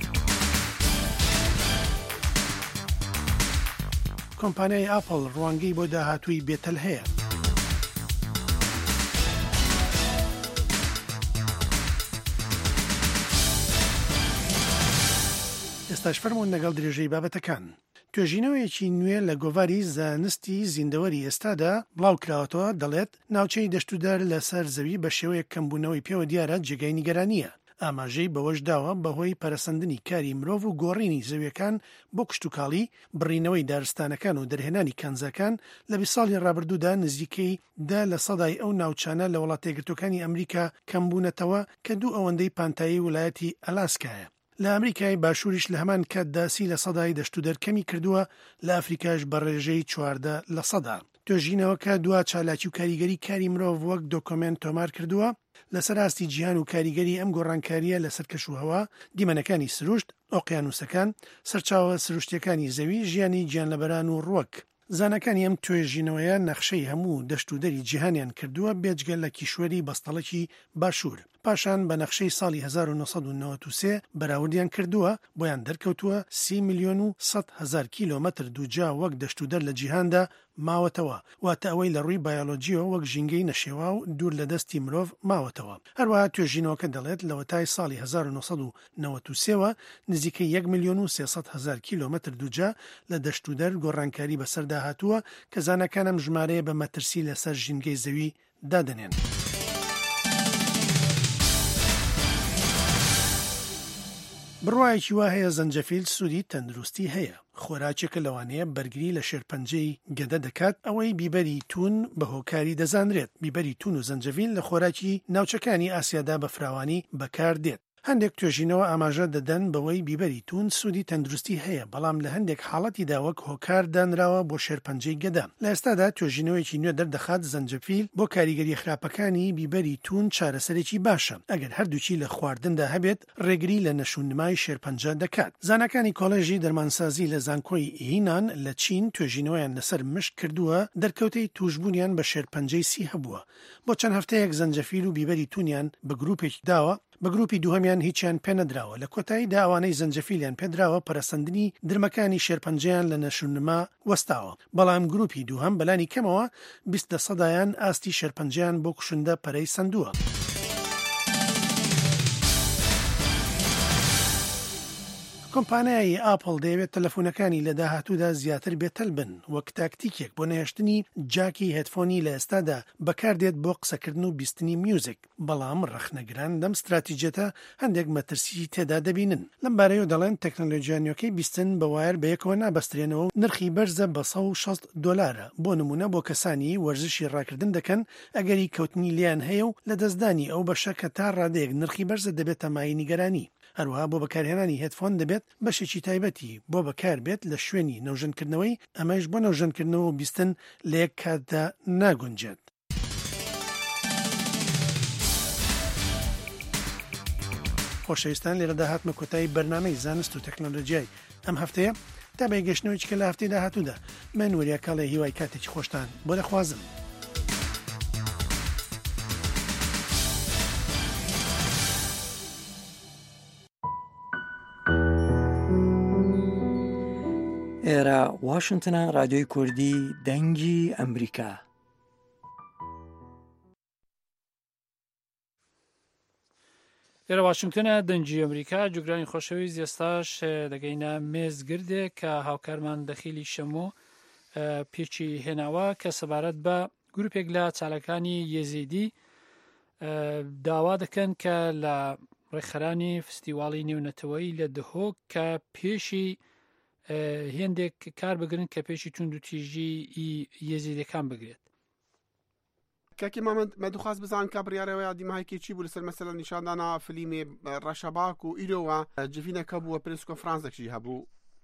کۆمپانیای ئاپڵ ڕوانگەی بۆ داهاتووی بێتەل هەیە. ئێستاش فەرمونون لەگەڵ درێژەی بابەتەکان. توێژینەوەیەکی نوێ لە گۆڤاری زانستی زیندەوەری ئێستادا بڵاو کراوەتەوە دەڵێت ناوچەی دەشتودار لەسەر زەوی بە شێوەیە کەمبوونەوەی پێوە دیارە جێگای نیگەرانیە. ئاماژەی بەوەش داوە بەهۆی پەرەسەندنی کاری مرۆڤ و گۆڕینی زەویەکان بۆ کشتتوکاڵی بڕینەوەی دارستانەکان و دەرهێنانی کەنزەکان لە 20 ساڵی ڕابردوودا نزیکەی 10% ئەو ناوچانە لە وڵاتە یەکگرتووەکانی ئەمریکا کەمبوونەتەوە کە دوو ئەوەندەی پانتایی ویلایەتی ئەلاسکایە. لە ئەمریکای باشووریش لە هەمان کاتدا 30% دەشتودەرکەمی کردووە، لە ئەفریکاش بە ڕێژەی 14%. توێژینەوەکە دوا چالاکی و کاریگەری کاری مرۆڤ وەک دۆکۆمنت تۆمار کردووە لەسەر ئاستی جیهان و کاریگەری ئەم گۆڕانکاریە لەسەر کەشوهەوا، دیمەنەکانی سروشت، ئۆقیانوسەکان، سەرچاوە سروشتیەکانی زەوی، ژیانی گیانلەبەران و ڕووەک. زانەکانی ئەم توێژینەوەیە نەخشەی هەموو دەشتودەری جیهانیان کردووە بێجگە لە کیشوەری بەستەڵەکی باشوور. پاشان بە نەخشەی ساڵی 1993 بەراوردیان کردووە بۆیان دەرکەوتووە 30,100,000 کیلۆمەتر دووجا وەک دەشتودەر لە جیهاندا ماوەتەوە، واتە ئەوەی لە ڕووی بایۆلۆجیەوە وەک ژینگەی نەشێوا و دوور لە دەستی مرۆڤ ماوەتەوە. هەروەها توێژینەوەکە دەڵێت لە وەتای ساڵی 1993ەوە نزیکەی 1,300,000 کیلۆمەتر دووجا لە دەشتودەر گۆڕانکاری بەسەردا هاتووە کە زانەکانم ژمارەیە بە مەترسی لەسەر ژینگەی زەوی دادنێن. بڕواایەکی وا هەیە زەنجەفیل سوودی تەندروستی هەیە. خۆراکێکە لەوانەیە بەرگری لە شێرپەنجەی گەدە دەکات، ئەوەی بیبەری تون بە هۆکاری دەزانرێت. بیبەری تون و زەنجەفیل لە خۆراکی ناوچەکانی ئاسیادا بە فراوانی بەکاردێت. هەندێک توێژینەوە ئاماژە دەدەن بەوەی بیبەری تون سوودی تەندروستی هەیە، بەڵام لە هەندێک حاڵەتیدا وەک هۆکار دانراوە بۆ شێرپەنجەی گەدا. لە ئێستادا توێژینەوەیکی نوێ دەردەخات زەنجەفیل بۆ کاریگەری خراپەکانی بیبەری تون چارەسەرێکی باشە. ئەگەر هەردووچی لە خواردندا هەبێت ڕێگری لە نەشونمای شێرپەنجە دەکات. زانەکانی کۆڵێژی دەرمانسازی لە زانکۆی هینان لە چین توێژینەوەیان لەسەر مشت کردووە، دەرکەوتەی توشبوونیان بە شێرپەنجەی سی هەبووە. بۆ چەند هەفتەیەک زەنجەفیل و بیبەری تونیان بە گروپێکی داوە، بە گروپی دووهەمیان هیچیان پێ نەدراوە. لە کۆتاییدا ئەوانەی زەنجەفیلیان پێدراوە پەرەسەندنی درمەکانی شێرپەنجەیان لە نەشونما وەستاوە، بەڵام گروپی دووهەم بەلانی کەمەوە 20% ئاستی شێرپەنجەیان بۆ کوشندە پەرەی سندووە. کۆمپانیای ئاپڵ دەیەوێت تەلەفۆنەکانی لە داهاتوودا زیاتر بێتەل بن، وەک تاکتیکێک بۆ نەهێشتنی جاکی هێدفۆنی لە ئێستادا بەکاردێت بۆ قسەکردن و بیستنی میوزیک. بەڵام ڕەخنەگران دەم استراتیجێتە هەندێک مەترسی تێدا دەبینن. لەم بارەیە دەڵێن تەکنۆلۆژیانیەکەی بیستن بە وایر بەیەکەوە نابەسترێنەوە و نرخی بەرزە بە $160. بۆ نمونە بۆ کەسانی وەرزشی ڕاکردن دەکەن ئەگەری کەوتنی لیان هەیە و لە دەستدانی ئەو بەشە کە تا ڕادەیەک نرخی بەرزە دەبێتە مای نیگەرانی. هەروەها بۆ بەکارهێنانی هێدفۆن دەبێت بەشێکی تایبەتی بۆ بەکار بێت لە شوێنی نەوژەنکردنەوەی، ئەمەش بۆ نەوژەنکردنەوە و بیستن لە یەک کاتدا ناگونجێت. خۆشەویستان، لێرەدا هاتمە کۆتایی بەرنامەی زانست و تەکنۆلۆژیای ئەم هەفتەیە تا بەیگەشتنەوەی کە لە هەفتەی داهاتوودا. من وەریا کاڵێ هیوای کاتێکی خۆشتان بۆ دەخوازم. ئێرە واشنگتنە، رادیۆی کوردی دەنگی ئەمریکا. ئێرە واشنگتنە دەنگی ئەمریکا. جوگرانی خۆشەویست، ئێستاش دەگەینە مێزگردێک کە هاوکارمان دەخیلی شەمۆ پێچی هێناوە کە سەبارەت بە گروپێک لە چالەکانی یەزیدی داوا دەکەن کە لە ڕێکخەرانی فستیواڵی نێونەتەوەی لە دهۆک کە پێشی هێندێک کار بگرن کە پێشی تونند و تیژی یەزیدەکان بگرێت. کاکی مامەد مەدوخواست بزان کا بڕیارەوەی دیمایکی چی بوو لەسەر مەسەلە نیشاندانا فیلمی ڕەشەباک و ئیرۆوە جڤینەکە بووە پرس کۆنفرانسێکی هەبوو.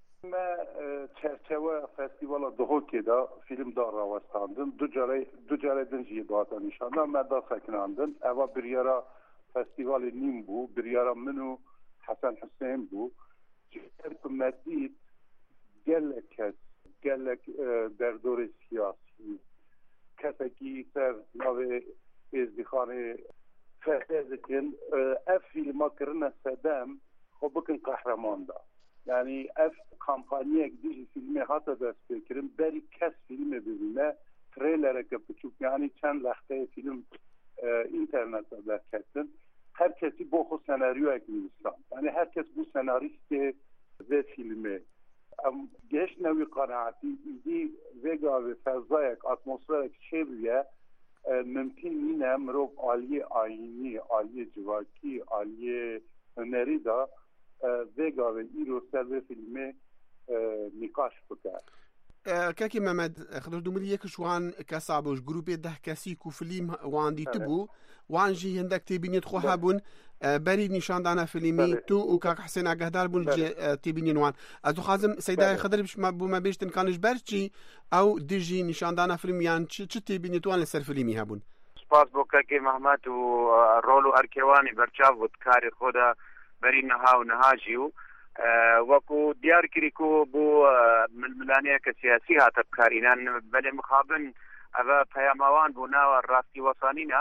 چەرچەوە فستیواڵە دهۆکێدا فیلمدا ڕاوەستاندن دو جارە دنجی باتە نیشاندان مەدا سەکناندن. ئەوە بریارە فستیواڵی نیم بوو، بریارە من و حەسەن حوسێن بوو. حکومەتی gelek kes, gelek berdorê siyasî, kesekî ser navê êzdîxanê fextê dikin, ev fîlma kirine sedem xwe bikin qehreman da. Yani ev kampanyayek dijî fîlmê hata destpêkirin, berî kes fîlmê bibîne, trêlereke biçûk, yani çend lexteyê fîlm interneta derketin, her kesî bo xwe senaryoyek nivîsan. Yani her kes bû senarîstê vê fîlmê. گەشت نەوی قەناعەتی ئیدی vêgavê fezayek atmosferek çêbûye mümkün nîne mirov aliyê ayînî, aliyê civakî, aliyê hunerî da vêgavê îro ser vê filmê nîqaş bike. کاکی مەمەد خدر دوملی یەکش وان کەسا بۆش گروپێ ده کەسی و فلیم وان دیتە بوو وان ژی هەندێک تێبینێت خۆ هەبوون بەری نیشاندانە فلیمی تو و کاک حسێن ئاگەهدار بوون تێبینین وان ئەز خازم سەیدای خدر بوومە بێشتن کانش بەرچی ئەو دژی نیشاندانە فلیمیان چ تێبینێت وان لەسەر فلیمی هەبوون. سپاس بۆ کاکی مەحمەد و ڕۆڵ و ئەرکێوانی بەرچاو بوو کاری خۆدا بەری نەها و نەهاژی و وەکو دیار کریکۆ بۆ ململانەیەکە سیاسی هاتە بکارینان بەلێ مخابن ئەوە پەیاماوان بوو ناوە ڕاستی وەسانینە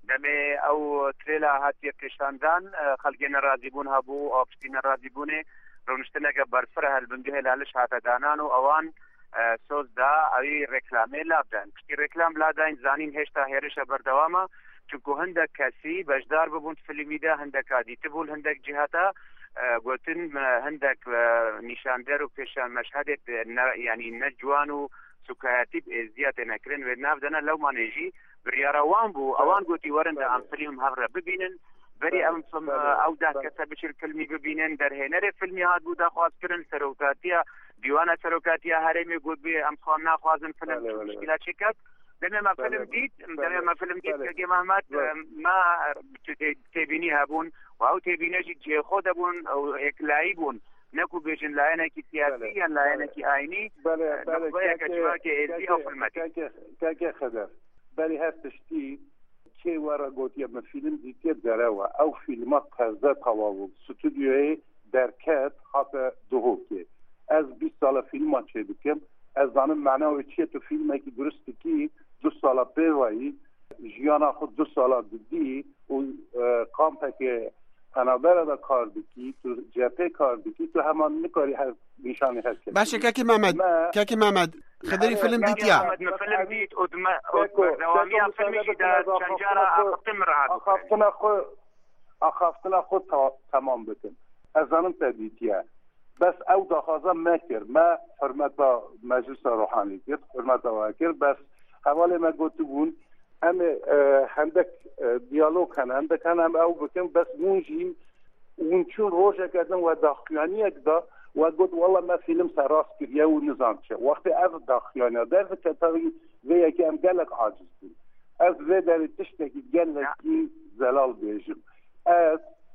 دمي او تريلا هاتي كشاندان خلقنا راضيبون هبو او بشتينا راضيبوني رونشتنا برفرها البنجه لالش هاتا دانانو اوان سوز دا اوی رکلامی لابدن پشتی رکلام لادن زانین هشتا هیرش بردواما چونکو هندک کسی بجدار ببوند فیلمی دا هندک عادی تبول هندک جهاتا گوتن هندک نشاندر و پیشان مشهدت یعنی نجوان و سکایتی بازدیات نکرن و نافدنا لو ما نجی بریاروان بو اوان گوتی ورن دا ام فیلم هفره ببینن بری ام فم او دا کسا بشر فیلمی ببینن در هنر فیلمی هاد بودا خواست کرن سروکاتیا دیوانه سروکاتیا هرمی گود بی ام خوان نخوازن فیلم مشکلات چکت دمه ما فیلم دید که محمد ما تبینی هبون و او تبینه جی خود بون او اکلایی بون نکو بیشن لایه کی سیاسی یا لایه کی آینی نقطه کجوا که ازی او فیلمتی که خدر بلی هستشتی که ورا گوتی ام فیلم دیگه دروا او فیلمات تازه تواو استودیوی درکت حتی دوهوکی از 20 سال فیلم چه دکم از دانم معنی چیه تو فیلمی که درسته کی 2 سال پیوایی جیانا خود 2 سال دیدی و کامپه که تنابره دا کار بکی تو جپه کار بکی تو همان نکاری هر نشانی هست باشه که محمد خدری فیلم دید یا فیلم دید و دوامی هم فیلمیشی در چنجارا اخفتم رعاد اخفتنا خود تمام بکن از دانم تدید یا بس او داخازه مکر ما حرمت مجلس روحانی کرد حرمت واکر بس حوالی ما گوتو بون هم هندک دیالوگ هندک هم او بکن بس مونجیم اون چون روشه کردن و داخلانی اکدا و گوت والله ما فیلم سراس کریه و نظام چه وقتی از داخلانی در کتاوی و یکی هم گلک عاجز بود از و در تشتکی گلکی زلال بیجم از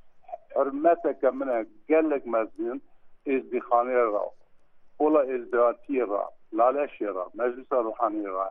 حرمت که من گلک مزین ازدخانه را اولا ازدهاتی را لالش را مجلس روحانی را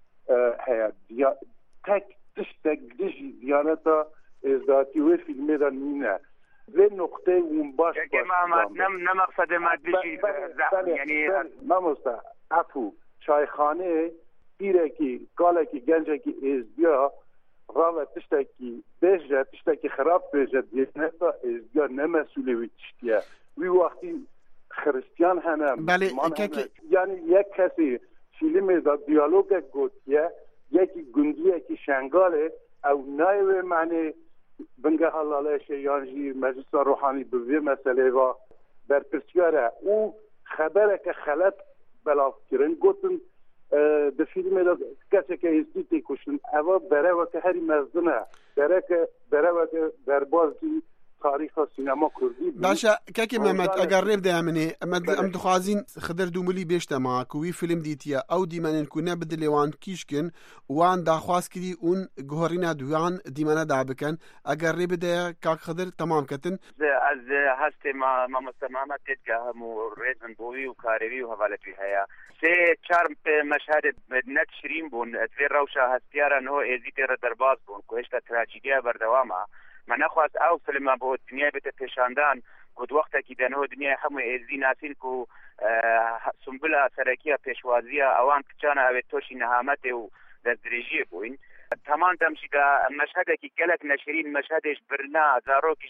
تک تشتک دشی دیانتا ازدهاتی و فیلمی را نینه و نقطه اون باش که محمد نه مقصد مدشی یعنی ممسته افو چایخانه پیره کی کاله کی گنجه کی ازدیا راوه تشتکی بیجه تشتکی خراب بیجه دیانتا ازدیا نمسولی وی تشتیه وی وقتی خریستیان هنم بله یعنی یک کسی فیلم دا دیالوگ گوتیه یکی گندیه که شنگاله او نایوه معنی بنگه حلالش یانجی مجلس روحانی بوی مسئله و در پرسیاره او خبره که خلط بلاف کرن گوتن ده فیلم دا کسی که استیتی کشن اوا بره و که هری مزدنه بره و که در بازی تاریخ سینما کردی باشه که محمد اگر ریب ده امنی ام دخوازین خدر دوملی بیشتر ما کوی فیلم دیتیا او دیمنن کنه بدلی وان کیشکن وان داخواز کردی اون گهرینا دوان دیمنه دا بکن اگر ریب ده که خدر تمام کتن از هست ما مستمامت که همو ریزن بوی و کاروی و حوالتوی هیا 3-4 مشهد نت شرین بون دوی روشا هستیارا نو ازیتی را درباز بون که هشتا تراجیدیا بردواما من نخواست او فیلم با دنیا بته پیشاندان کود وقتا کی دنو دنیا همو ازی ناسین کو سنبلا سرکیه پیشوازیه اوان کچانا او توشی نهامت و دزدریجی بوین تمام تمشي دا مشهد کی گلک نشرین مشهدش برنا زاروکش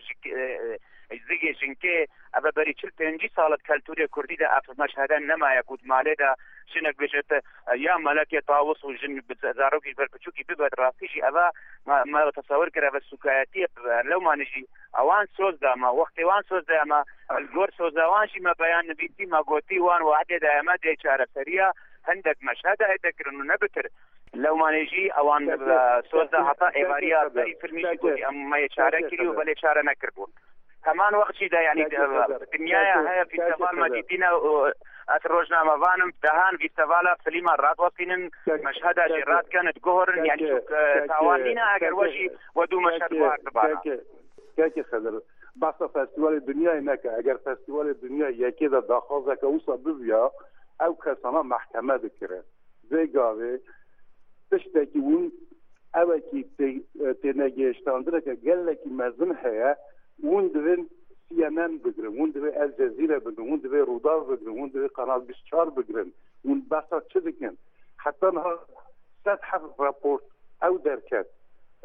زگی جنکه ابا بری 45 سالت کلتوری کردی دا اف مشهدن نما یکود ماله دا شنک بجت یا ملک طاووس و جن زاروکش برکچوکی ببد راستیشی ابا ما تصور کرده و سکایتی لو ما نجی اوان سوز دا ما وقتی وان سوز دا ما الگور سوز دا وانشی ما بیان نبیتی ما گوتی وان وعده دا اما دی چاره سریع هندک مشهد هیدکرنو نبتر لو ما نجي اوان سوز دا حتا ایواریا بری فیلمیشی گوتی اما اشاره کری و بل اشاره نکربون كمان وقت ده يعني الدنيا هي في سفال مدينة روجنامه وانم دهان في سفالة فيلم رات وقتين مشهد جرات كانت جوهر يعني تعاونينا اگر وشي ودو مشهد واحد بارا كاكي خضر بس فستیوال الدنيا هناك اگر فستیوال الدنيا یکی ده داخوزه که اوسا ببیا او کسانا محکمه بکره زیگاوه تشتاکی اون اوکی تنگیشتاندره که گلکی مزن هیا اون دوین CNN بگیرن اون دوین الجزیره بگیرن اون دوین رودار بگیرن اون دوین قنال 24 بگیرن اون بحثا چه دکن حتی ها سطح راپورت او درکت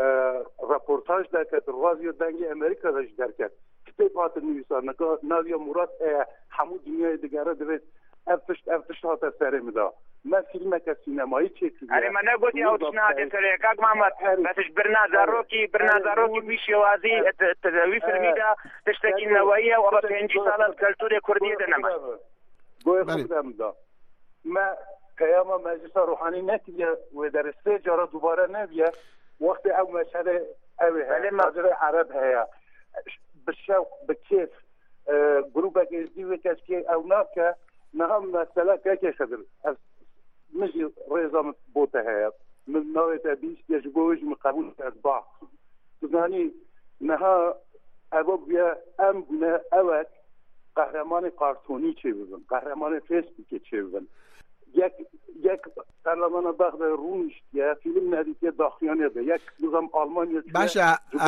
راپورتاج دکت رادیو دنگ امریکا داشت درکت کتاب هات نویسان نادیا مراد همو دنیای دیگره دوید افتش هات سره میدا ما فیلم که سینمایی چیزی اره من نگوتی او تشنه سره کاک محمد بسش برنازاروکی بیشی وازی تدوی فیلمی دا تشتکی نوایی و ابا 5 سال کلتور کردی ده نمش گوی خودم دا ما قیام مجلس روحانی نتیجه و در 3 جاره دوباره نبیه وقت او مشهد اوه ماجر عرب هيا بالشوق بكيف جروبك ازدي وكاسكي او ناكا نهم مسألة كاكي خدر مجي ريزام بوتا هيا من نوع تبيش يجبوج من قبول أتباع يعني نها أبوبيا أمنا أوك قهرمان قارتوني چه قهرمان فيسبوك چه یک پارلمان بغداد روش یا فیلم ندیده داخلیانه ده یک نظام آلمانی باشه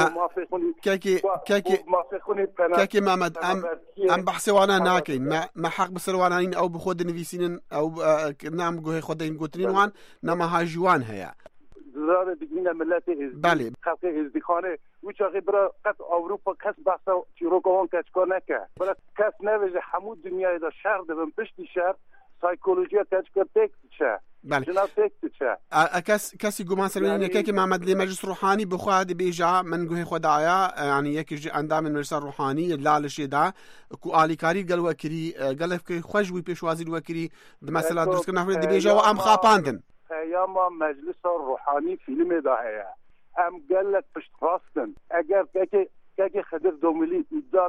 كاكي محمد ام بحث وانا ناكين ما حق بصير وانا او بخود نفيسين او نعم جوه خدين قوترين وان نما هاجوان هيا زرار دقينا ملاتي بله خلق ازدخانه وچاقي برا قد اوروبا كس بحثا تيروكوان كچكا نكه بلا كس نوجه حمود دنيا دا شهر دبن پشتی شهر سایکولوژیا کچکا تکتشه بله جناب تکتشه کسی گمان سرمینه که محمد لی مجلس روحانی بخواد بیجا من گوه خدایا يعني یکی اندام مجلس روحانی لالش دا کو آلیکاری گل وکری گلف که خوشوی پیشوازی وکری مثلا درست کنه دی بیجا و ام خاپاندن خیاما مجلس روحانی فیلم دا هيا ام گلت پشت راستن اگر که خدر دوملی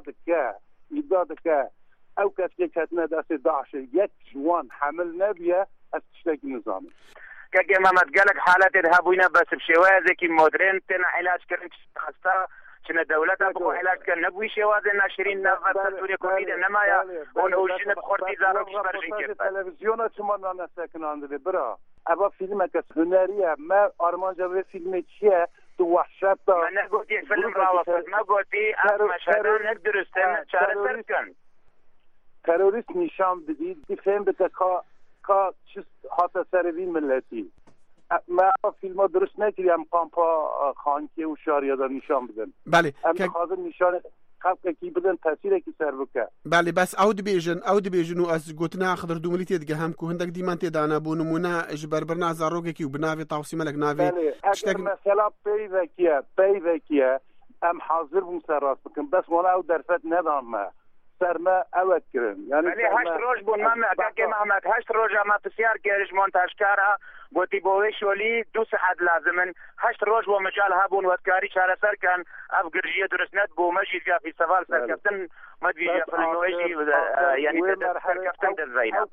ایداد که او کسی کتنه دست داعش یک جوان حمل نبیه از تشتاق نظامي كاكي محمد قالك حالات ارهابية بس بشوازك مودرن تنا علاج كرنت خاصة شنا دولتها بقو علاج كان نبوي شوازي ناشرين نفر سوريا كوميديا نمايا ونوجين بخورتي زاروك شبرجين كيف تلفزيون چما نانا ساكن عندي برا ابا فيلم كس هنريه ما ارمان جاب فيلم چيه تو وحشت ما نقولتي فيلم راوفت ما قلتي مشاهدان ندرستن شارع سركن تروریست نشان بدید فهم بده که چیز حتی سروی ملتی ما فیلم درست نکردیم قامپا خانکی و شاریه دا نشان بدن بله ام خاطر نشان خلق کی بدن تاثیر کی سر بکه بله بس او دبیجن و از گوتنا خضر دوملیتی دیگه هم کو هندک دیمان تی دانا بو نمونه اجبر برنا زاروگه کی و بناوی توصیم لك ناوی بله اگر مثلا پیوکیه ام حاضر بم سراس بکن بس ولا او درفت ندام سرما اوكرن يعني 8 روز بون ما كاكي محمد 8 روز ما بسيار كيرج مونتاج كارا قلتي بويش ولي 2 ساعات لازمن 8 روز ومجال هابون وتكاري شارع سر كان افغرجيه درسنت بو مجي جا في سفال سر كابتن ما بيجي في الموجي يعني سر كابتن دزينا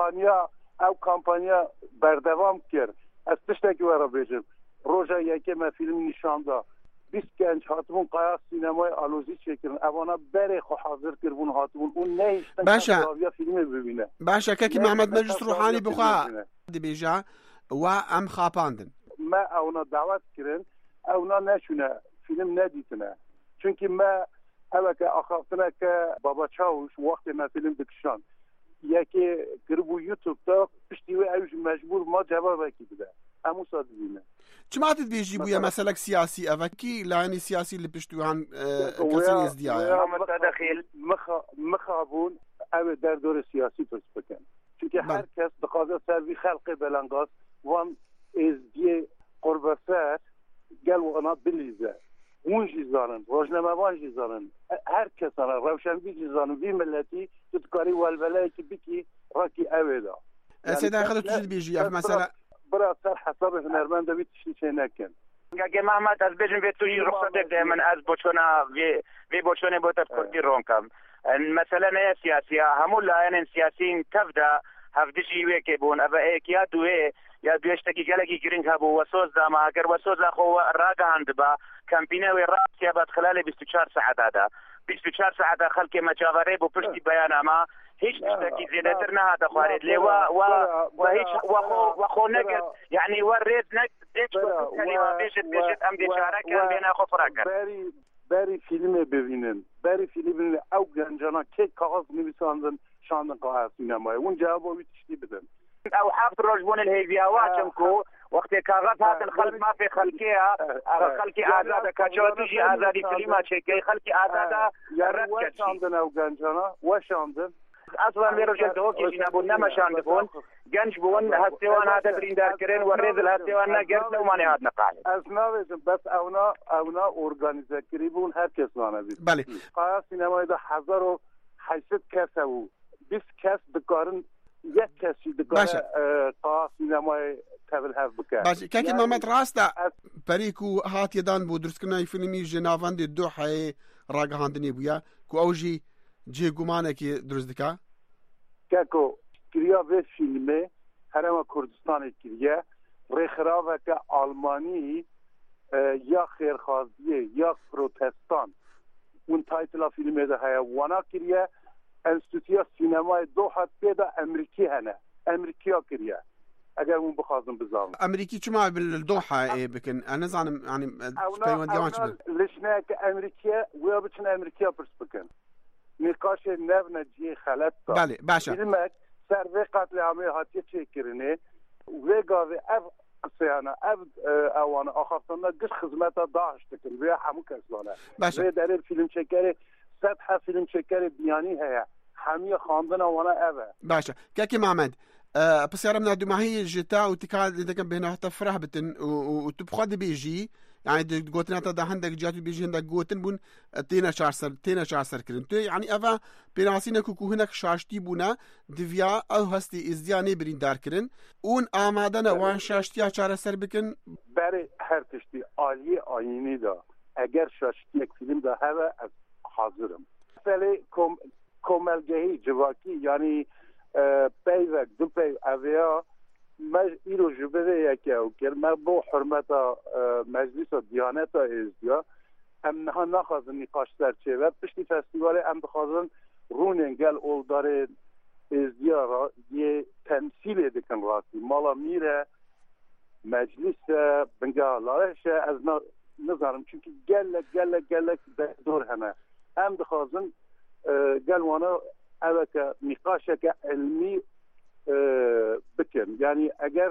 او كامبانيا بردوام كير استشتكي ورا بيجم روجا يكي ما فيلم نشان دا 20 گنج هاتون قیاس سینمای آلوزی چکرن اوانا بره خو حاضر کردون هاتون اون نیشتن باشه فیلم ببینه باشه که محمد مجلس روحانی بخوا دی بیجا و ام خاپاندن ما اونا دعوت کردن اونا نشونه فیلم ندیتنه چونکی ما اوکه آخافتنه که بابا چاوش وقت ما فیلم بکشان یکی گروه یوتیوب تا پشتی و اوش مجبور ما جواب بده همو ساده بینه چمات بيجي بويا مسألة سياسي أفكي لاني سياسي اللي بيشتوهان كسر يزديا متدخل مخابون أو در دور سياسي بس بكن çünkü herkes بقاضي سربي خلق بلنغاز وان ازدي قربسات قالوا أنا بالليزة ونجي زانن روجنما وانجي زانن herkes أنا روشن بيجي زانن في ملتي تذكري والبلاي بكي راكي أودا سيدا أخذت تجد بيجي مثلا برا سر حساب هنرمند بيت شيء نكن كاكي محمد از بيجن بيتوي رخصت من از بوچونا في بوچونه بوت كردي رونكم مثلا سياسيه همول يعني سياسيين تبدا هفدشي ويكبون ابا ايك يا دوشتكي جلكي جرينج هبو وسوز دا ما اگر وسوز اخو راغا عندبا كامبينه وراسيا بعد خلال 24 ساعه هذا 24 ساعه خلك مجاوري بو پشتي بيانما هیچ تشتكي زيادتر نهاتا خوارد لي وهيش وخو نقر يعني وريد نقر كلمة بيشت ام دي شاركا بينا خفراكا باري فيلم ببینن باري فيلم او گنجانا که کاغذ نویساندن شاندن قاعد سینمایی اون جوابو تشتی بدن او حافظ روجبون الهيفياوات شمكو وقتی کاغذ هاتن خلق ما في خلقها خلقي آزاد كاتشوتيجي آزادي فيلما شيكي خلقي آزاد يعني وشاندن أو جنجنا وشاندن اصلا میروشن تو که نبود نمشان بون گنج بون هستیوان هذا بریندار کردن و ریزل هستیوان نگرد نو مانع هات نقال از نویزم بس اونا ارگانیزه کری بون هر کس نانوید بله قایا سینمای ده 1800 کس او 20 کس دکارن یک کسی دکاره قایا سینمای قبل هف بکر باشه که محمد راسته پریکو هات یدان بود درست کنای فیلمی جناوند دو حی راگهاندنی بویا کو اوجی جی گمانه که درست دکا که کریا و فیلمه هرما کردستان کریا ریخراوه که آلمانی یا خیرخوازیه یا پروتستان اون تایتلا فیلمه ده هیا وانا کریا انستیتویا سینمای دو حد پیدا امریکی هنه امریکیا کریا اگر اون بخوازم بزارم امریکی چما بالدوحه بكن انا زعم يعني كلمه جوانش ليشنا كامريكا ويا بتشنا امريكا برس بكن نقاش نبنا جي خلت بله باشا علمك سر قتل عامي هاتي تشكرني وغاوي اف سيانا اف اوان اخفتنا قش خدمته داعش تكن ويا حمو كسلانه باشا داري فيلم شكري سطح فيلم شكري بياني هي حاميه خاندنا وانا اف باشا كاكي محمد بس يا ربنا دو معي جتا وتكاد اللي كان بينها تفرح بتن وتبخد بيجي يعني قوتنا تدا عندك جاتو بيجي عندك قوتن بون تينا شارسر كرن تو يعني افا بيناسينا كوكو هناك شاشتي بونا دفيا او هستي ازدياني برين دار كرن اون آمادنا وان شاشتي شارسر بكن بري هر تشتي عالي آيني دا اگر شاشتي اك فيلم دا هوا از حاضرم فلي كوملجهي جواكي يعني پیوک دو پیو اویا ایرو جبه یکی او کرد با حرمت مجلس و دیانت ازدیا هم نها نخواهزن نقاش سرچه و پشتی فستیوال هم بخواهزن روننگل اولدار ازدیا را یه تمثیل دکن راستی مالا میره مجلس بنگالارش از نظرم چونکه گلک دور همه هم بخواهزن گلوانا اوكا نقاشك علمي بكم يعني اگر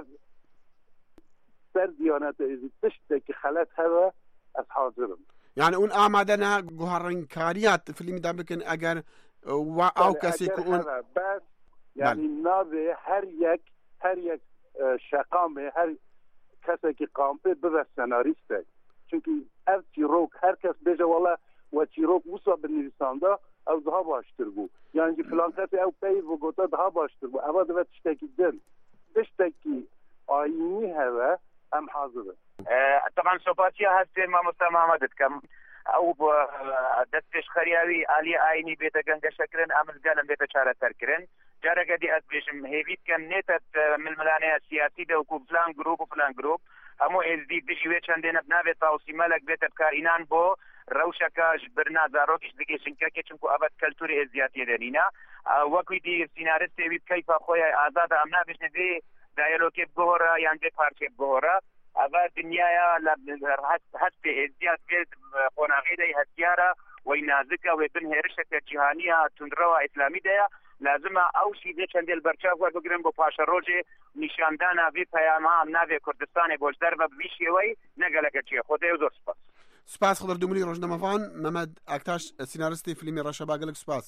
سر ديانات اذا تشتكي خلت هوا از حاضرم يعني اون آمدنا جوهرين كاريات فيلم دا بكن اگر او كسي كون بس يعني نابي هر یک شقامه هر کسی که قامپه ببه سناریسته چونکه اف تیروک هر کس بيجا والله و تیروک وصا بالنویسانده او daha baştır bu. Yani falan kese ev peyv gota daha baştır bu. Ama da tişteki din. Tişteki ayini heve em hazırı. طبعا سوباتيا هسه ما مستمامة كم او دستش خرياوي علي عيني بيتا جنجا شكرن امل قالم بيتا شارة تركرن جارة قدي ازبيشم هيفيت كم نيتت من الملانية السياسي ده وكو فلان جروب همو ازدي بجيوه چندين ابناوه تاوسي ملك بيتا بكارينان بو روشكاش برنا زاروكش دقي شنكاكي چنكو ابد كالتوري ازياتي دارينا وكوي دي سينارستي بيت كيف خويا آزاد امنا بشن دي دايلوكي بغورا يعني دي پارچه بغورا اما دنيايا هسته ازيات بيت قناغيدي هسيارة وينازكا وبنهرشك جهانية تندروا اسلامي ديا لازم او شي دي چند البرچاف ور بگرن بو پاشا روجه نشاندانا وی پیاما ناوی کردستان بوجدر و بيشي وي نگلك چي خودي زور سپاس سپاس خضر دوملی روزنامه‌وان محمد اکتاش سیناریستی فیلمی راشا باگلک سپاس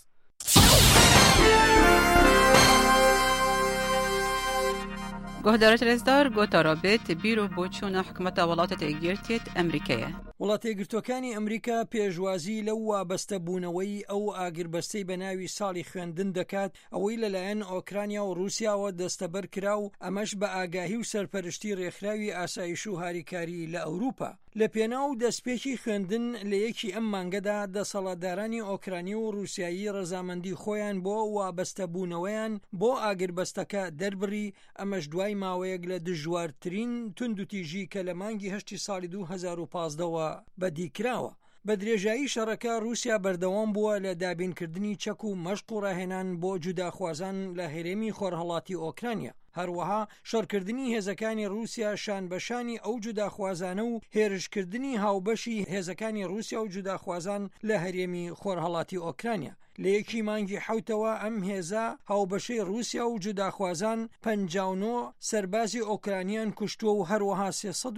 گهدارت رزدار گوتا رابط بیرو بۆچوونە حکومەتە وڵاتە تێگرتێت ئەمریکایە وڵاتە یەکگرتوەکانی ئەمریکا پێشوازی لەو وابەستە بوونەوەی ئەو ئاگربەستەی بە ناوی ساڵی خوێندن دەکات ئەوەی لەلایەن ئۆکرانیا و رووسیاوە دەستەبەر کرا و ئەمەش بە ئاگاهی و سەرپەرشتی ڕێکخراوی ئاسایش و هاریکاری لە ئەوروپا لە پێناو دەستپێکی خوێندن لە یەکی ئەم مانگەدا دەسەڵاتدارانی ئۆکرانی و رووسایی ڕەزامەندی خۆیان بۆ وابەستە بوونەوەیان بۆ ئاگربەستەکە دەربڕی ئەمەش دوای ماوەیەک لە دژوارترین توندوتیژی کە لە مانگی هەشتی ساڵی 2015ەوە بەدیکراوە بە درێژایی شەڕەکە رووسیا بەردەوام بووە لە دابینکردنی چەک و مەشق و ڕاهێنان بۆ جوداخوازان لە هەرێمی خۆرهەڵاتی ئۆکرانیا هەروەها شەڕکردنی هێزەکانی رووسیا شان بەشانی ئەو جوداخوازانە و هێرشکردنی هاوبەشی هێزەکانی رووسیا و جوداخوازان لە هەرێمی خۆرهەڵاتی ئۆکرانیا. لە یەکی مانگی حوتەوە ئەم هێزە هاوبەشەی رووسیا و جوداخوازان 59 سەربازی ئۆکرانیان کوشتووە و هەروەها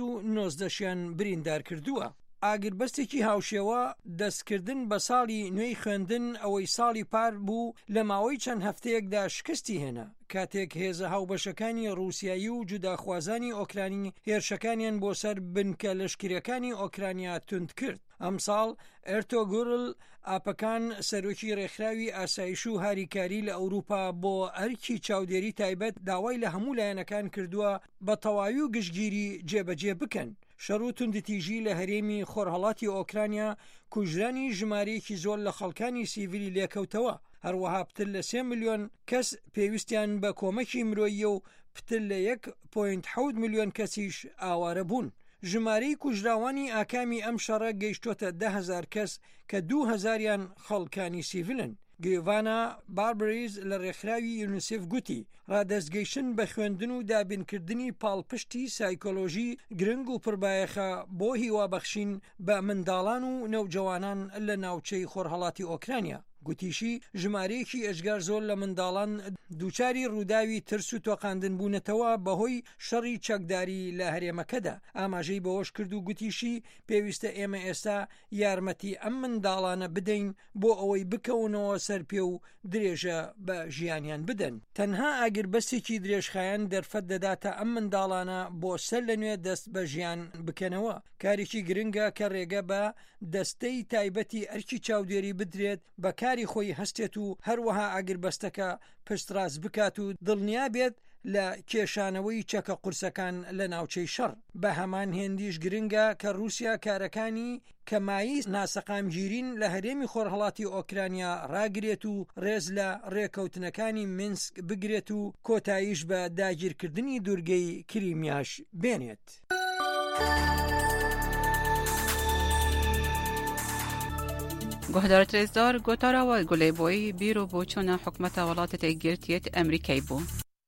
390 بریندار کردووە. ئاگربەستێکی هاوشێوە دەستکردن بە ساڵی نوێی خوێندن ئەوەی ساڵی پار بوو لە ماوەی چەند هەفتەیەکدا شکستی هێنا کاتێک هێزە هاوبەشەکانی رووسیایی و جوداخوازانی ئۆکرانی هێرشەکانیان بۆ سەر بنکە لەشکریەکانی ئۆکرانیا تند کرد. ئەم ساڵ ئەرتۆگورل ئاپەکان سەرۆکی ڕێکخراوی ئاسایش و هاریکاری لە ئەوروپا بۆ ئەرکی چاودێری تایبەت داوای لە هەموو لایەنەکان کردووە بە تەواوی و گشتگیری جێبەجێ بکەن. شەڕ و توندتیژی لە هەرێمی خۆرهەڵاتی ئۆکرانیا کوژرانی ژمارەیەکی زۆر لە خەڵکانی سیڤیلی لێکەوتەوە. هەروەها پتر لە 3 ملیۆن کەس پێویستیان بە کۆمەکی مرۆیی و پتر لە 1.7 ملیۆن کەسیش ئاوارە بوون. ژمارەی کوژراوانی ئاکامی ئەم شەڕە گەیشتۆتە 10,000 کەس کە 2,000یان خەڵکانی سیڤیلن. گیڤانا باربریز لە ڕێکخراوی یونیسف گوتی ڕادەستگەیشتن بە خوێندن و دابینکردنی پاڵپشتی سایکۆلۆژی گرنگ و پڕبایەخە بۆ هیوابەخشین بە منداڵان و نەوجەوانان لە ناوچەی خۆرهەڵاتی ئۆکرانیا. گوتیشی ژمارەیەکی ئەشگار زۆر لە منداڵان دووچاری ڕووداوی ترس و تۆقاندن بوونەتەوە بەهۆی شەڕی چەکداری لە هەرێمەکەدا. ئاماژەی بەوەش کرد و گوتیشی پێویستە ئێمە ئێستا یارمەتی ئەم منداڵانە بدەین بۆ ئەوەی بکەونەوە سەرپێ و درێژە بە ژیانیان بدەن. تەنها ئاگربەستێکی درێژخایەن دەرفەت دەداتە ئەم منداڵانە بۆ سەر لە نوێ دەست بە ژیان بکەنەوە. کارێکی گرنگە کە ڕێگە بە دەستەی تایبەتی ئەرکی چاودێری بدرێت بە کاری خۆی هەستێت و هەروەها ئاگربەستەکە پشتڕاست بکات و دڵنیا بێت لە کێشانەوەی چەکە قورسەکان لە ناوچەی شەڕ. بە هەمان هێندیش گرنگە کە رووسیا کارەکانی کەمایی ناسەقامگیرین لە هەرێمی خۆرهەڵاتی ئۆکرانیا ڕاگرێت و ڕێز لە ڕێکەوتنەکانی مینسک بگرێت و کۆتاییش بە داگیرکردنی دوورگەی کریمیاش بێنێت. گۆهدارە رێزدار گۆتاراوە گولێبۆی بیرۆ بۆ چۆنە حکومەتە وڵاتە تێگیرتیێت ئەمریکای بوو.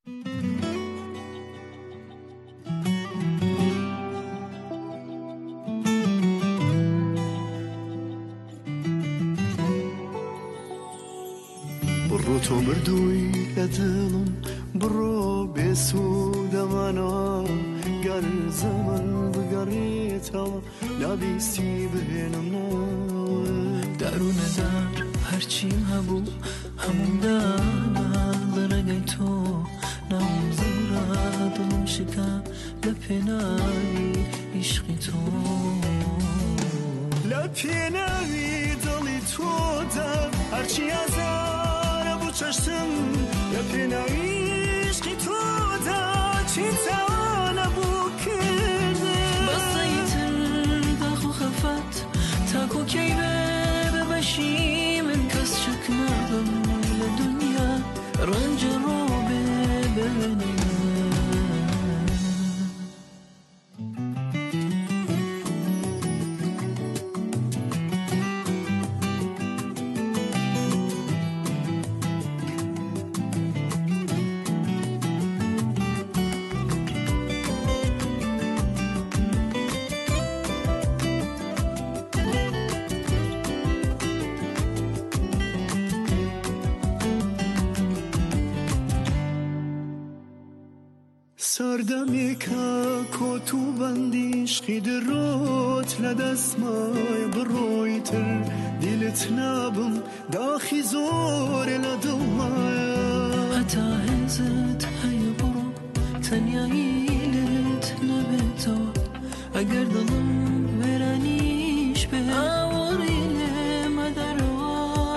بڕۆ تۆ مردووی لە دڵم بڕۆ بێسوودەمانە گەر زەمن بگەڕێتەوە نابیستی بهێنم ناوە دارونەدار هەرچیم هەبوو هەموم دانا لە ڕێگەی تۆ ناوم زەورە دڵم شکا لە پێناوی عیشقی تۆ لە پێناوی دڵی تۆدا هەرچی ئازارە بوو چەشتم لە پێناوی عیشقی تۆدا چی تاوانە بوو کردم بەسەیتر داخ و خەفەت تاکو کەی بێ بەشی من کەس شک نابم لە دنیا ڕەنجە ڕۆ بێ بێنێ ساردەمێکە کۆت و بەندیشقی درۆت لە دەستمای بڕۆیتر دیلت نابم داخی زۆرە لە دڵمایە هەتا هێزت هەیە بڕۆ تەنیایی لێت نەبێتەوە ئەگەر دڵم وێرانیش بێ ئاوەڕی لێمە دەرەوە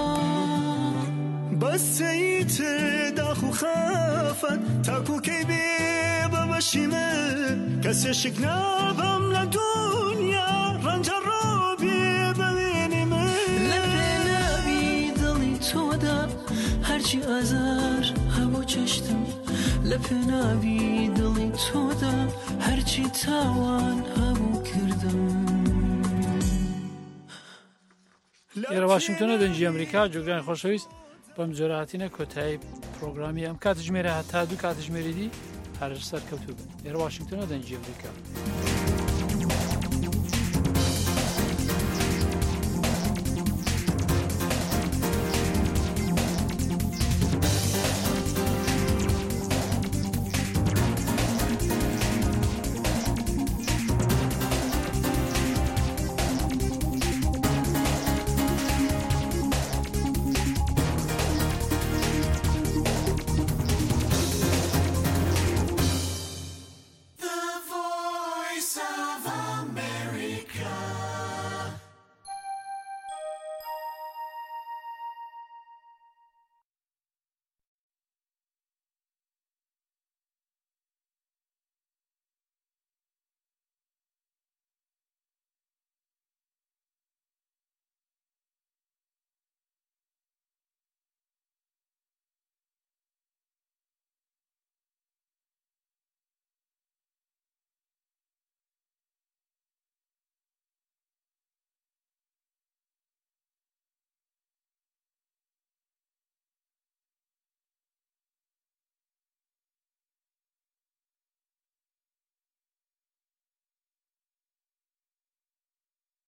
بەسەیتر داخ و خەفەت تاکو کەی بێ بەشی من کەسێشک نابم لە دنیا ڕەنجە ڕۆبێ بەوێنێ من لە پێناوی دڵی تۆدا هەرچی ئازار هەبوو چەشتم لە پێناوی دڵی تۆدا هەرچی تاوان هەبوو کردم. ئێرە واشنگتۆنە دەنجی ئەمریکا جۆگرانی خۆشەویست بەم جۆرە هاتینە کۆتایی پرۆگرامی ئەم کاتژمێرە هەتا دوو کاتژمێریدی کارش سەرکەوتوو بن. ئێرە واشنگتنە دەنجی ئەمریکا.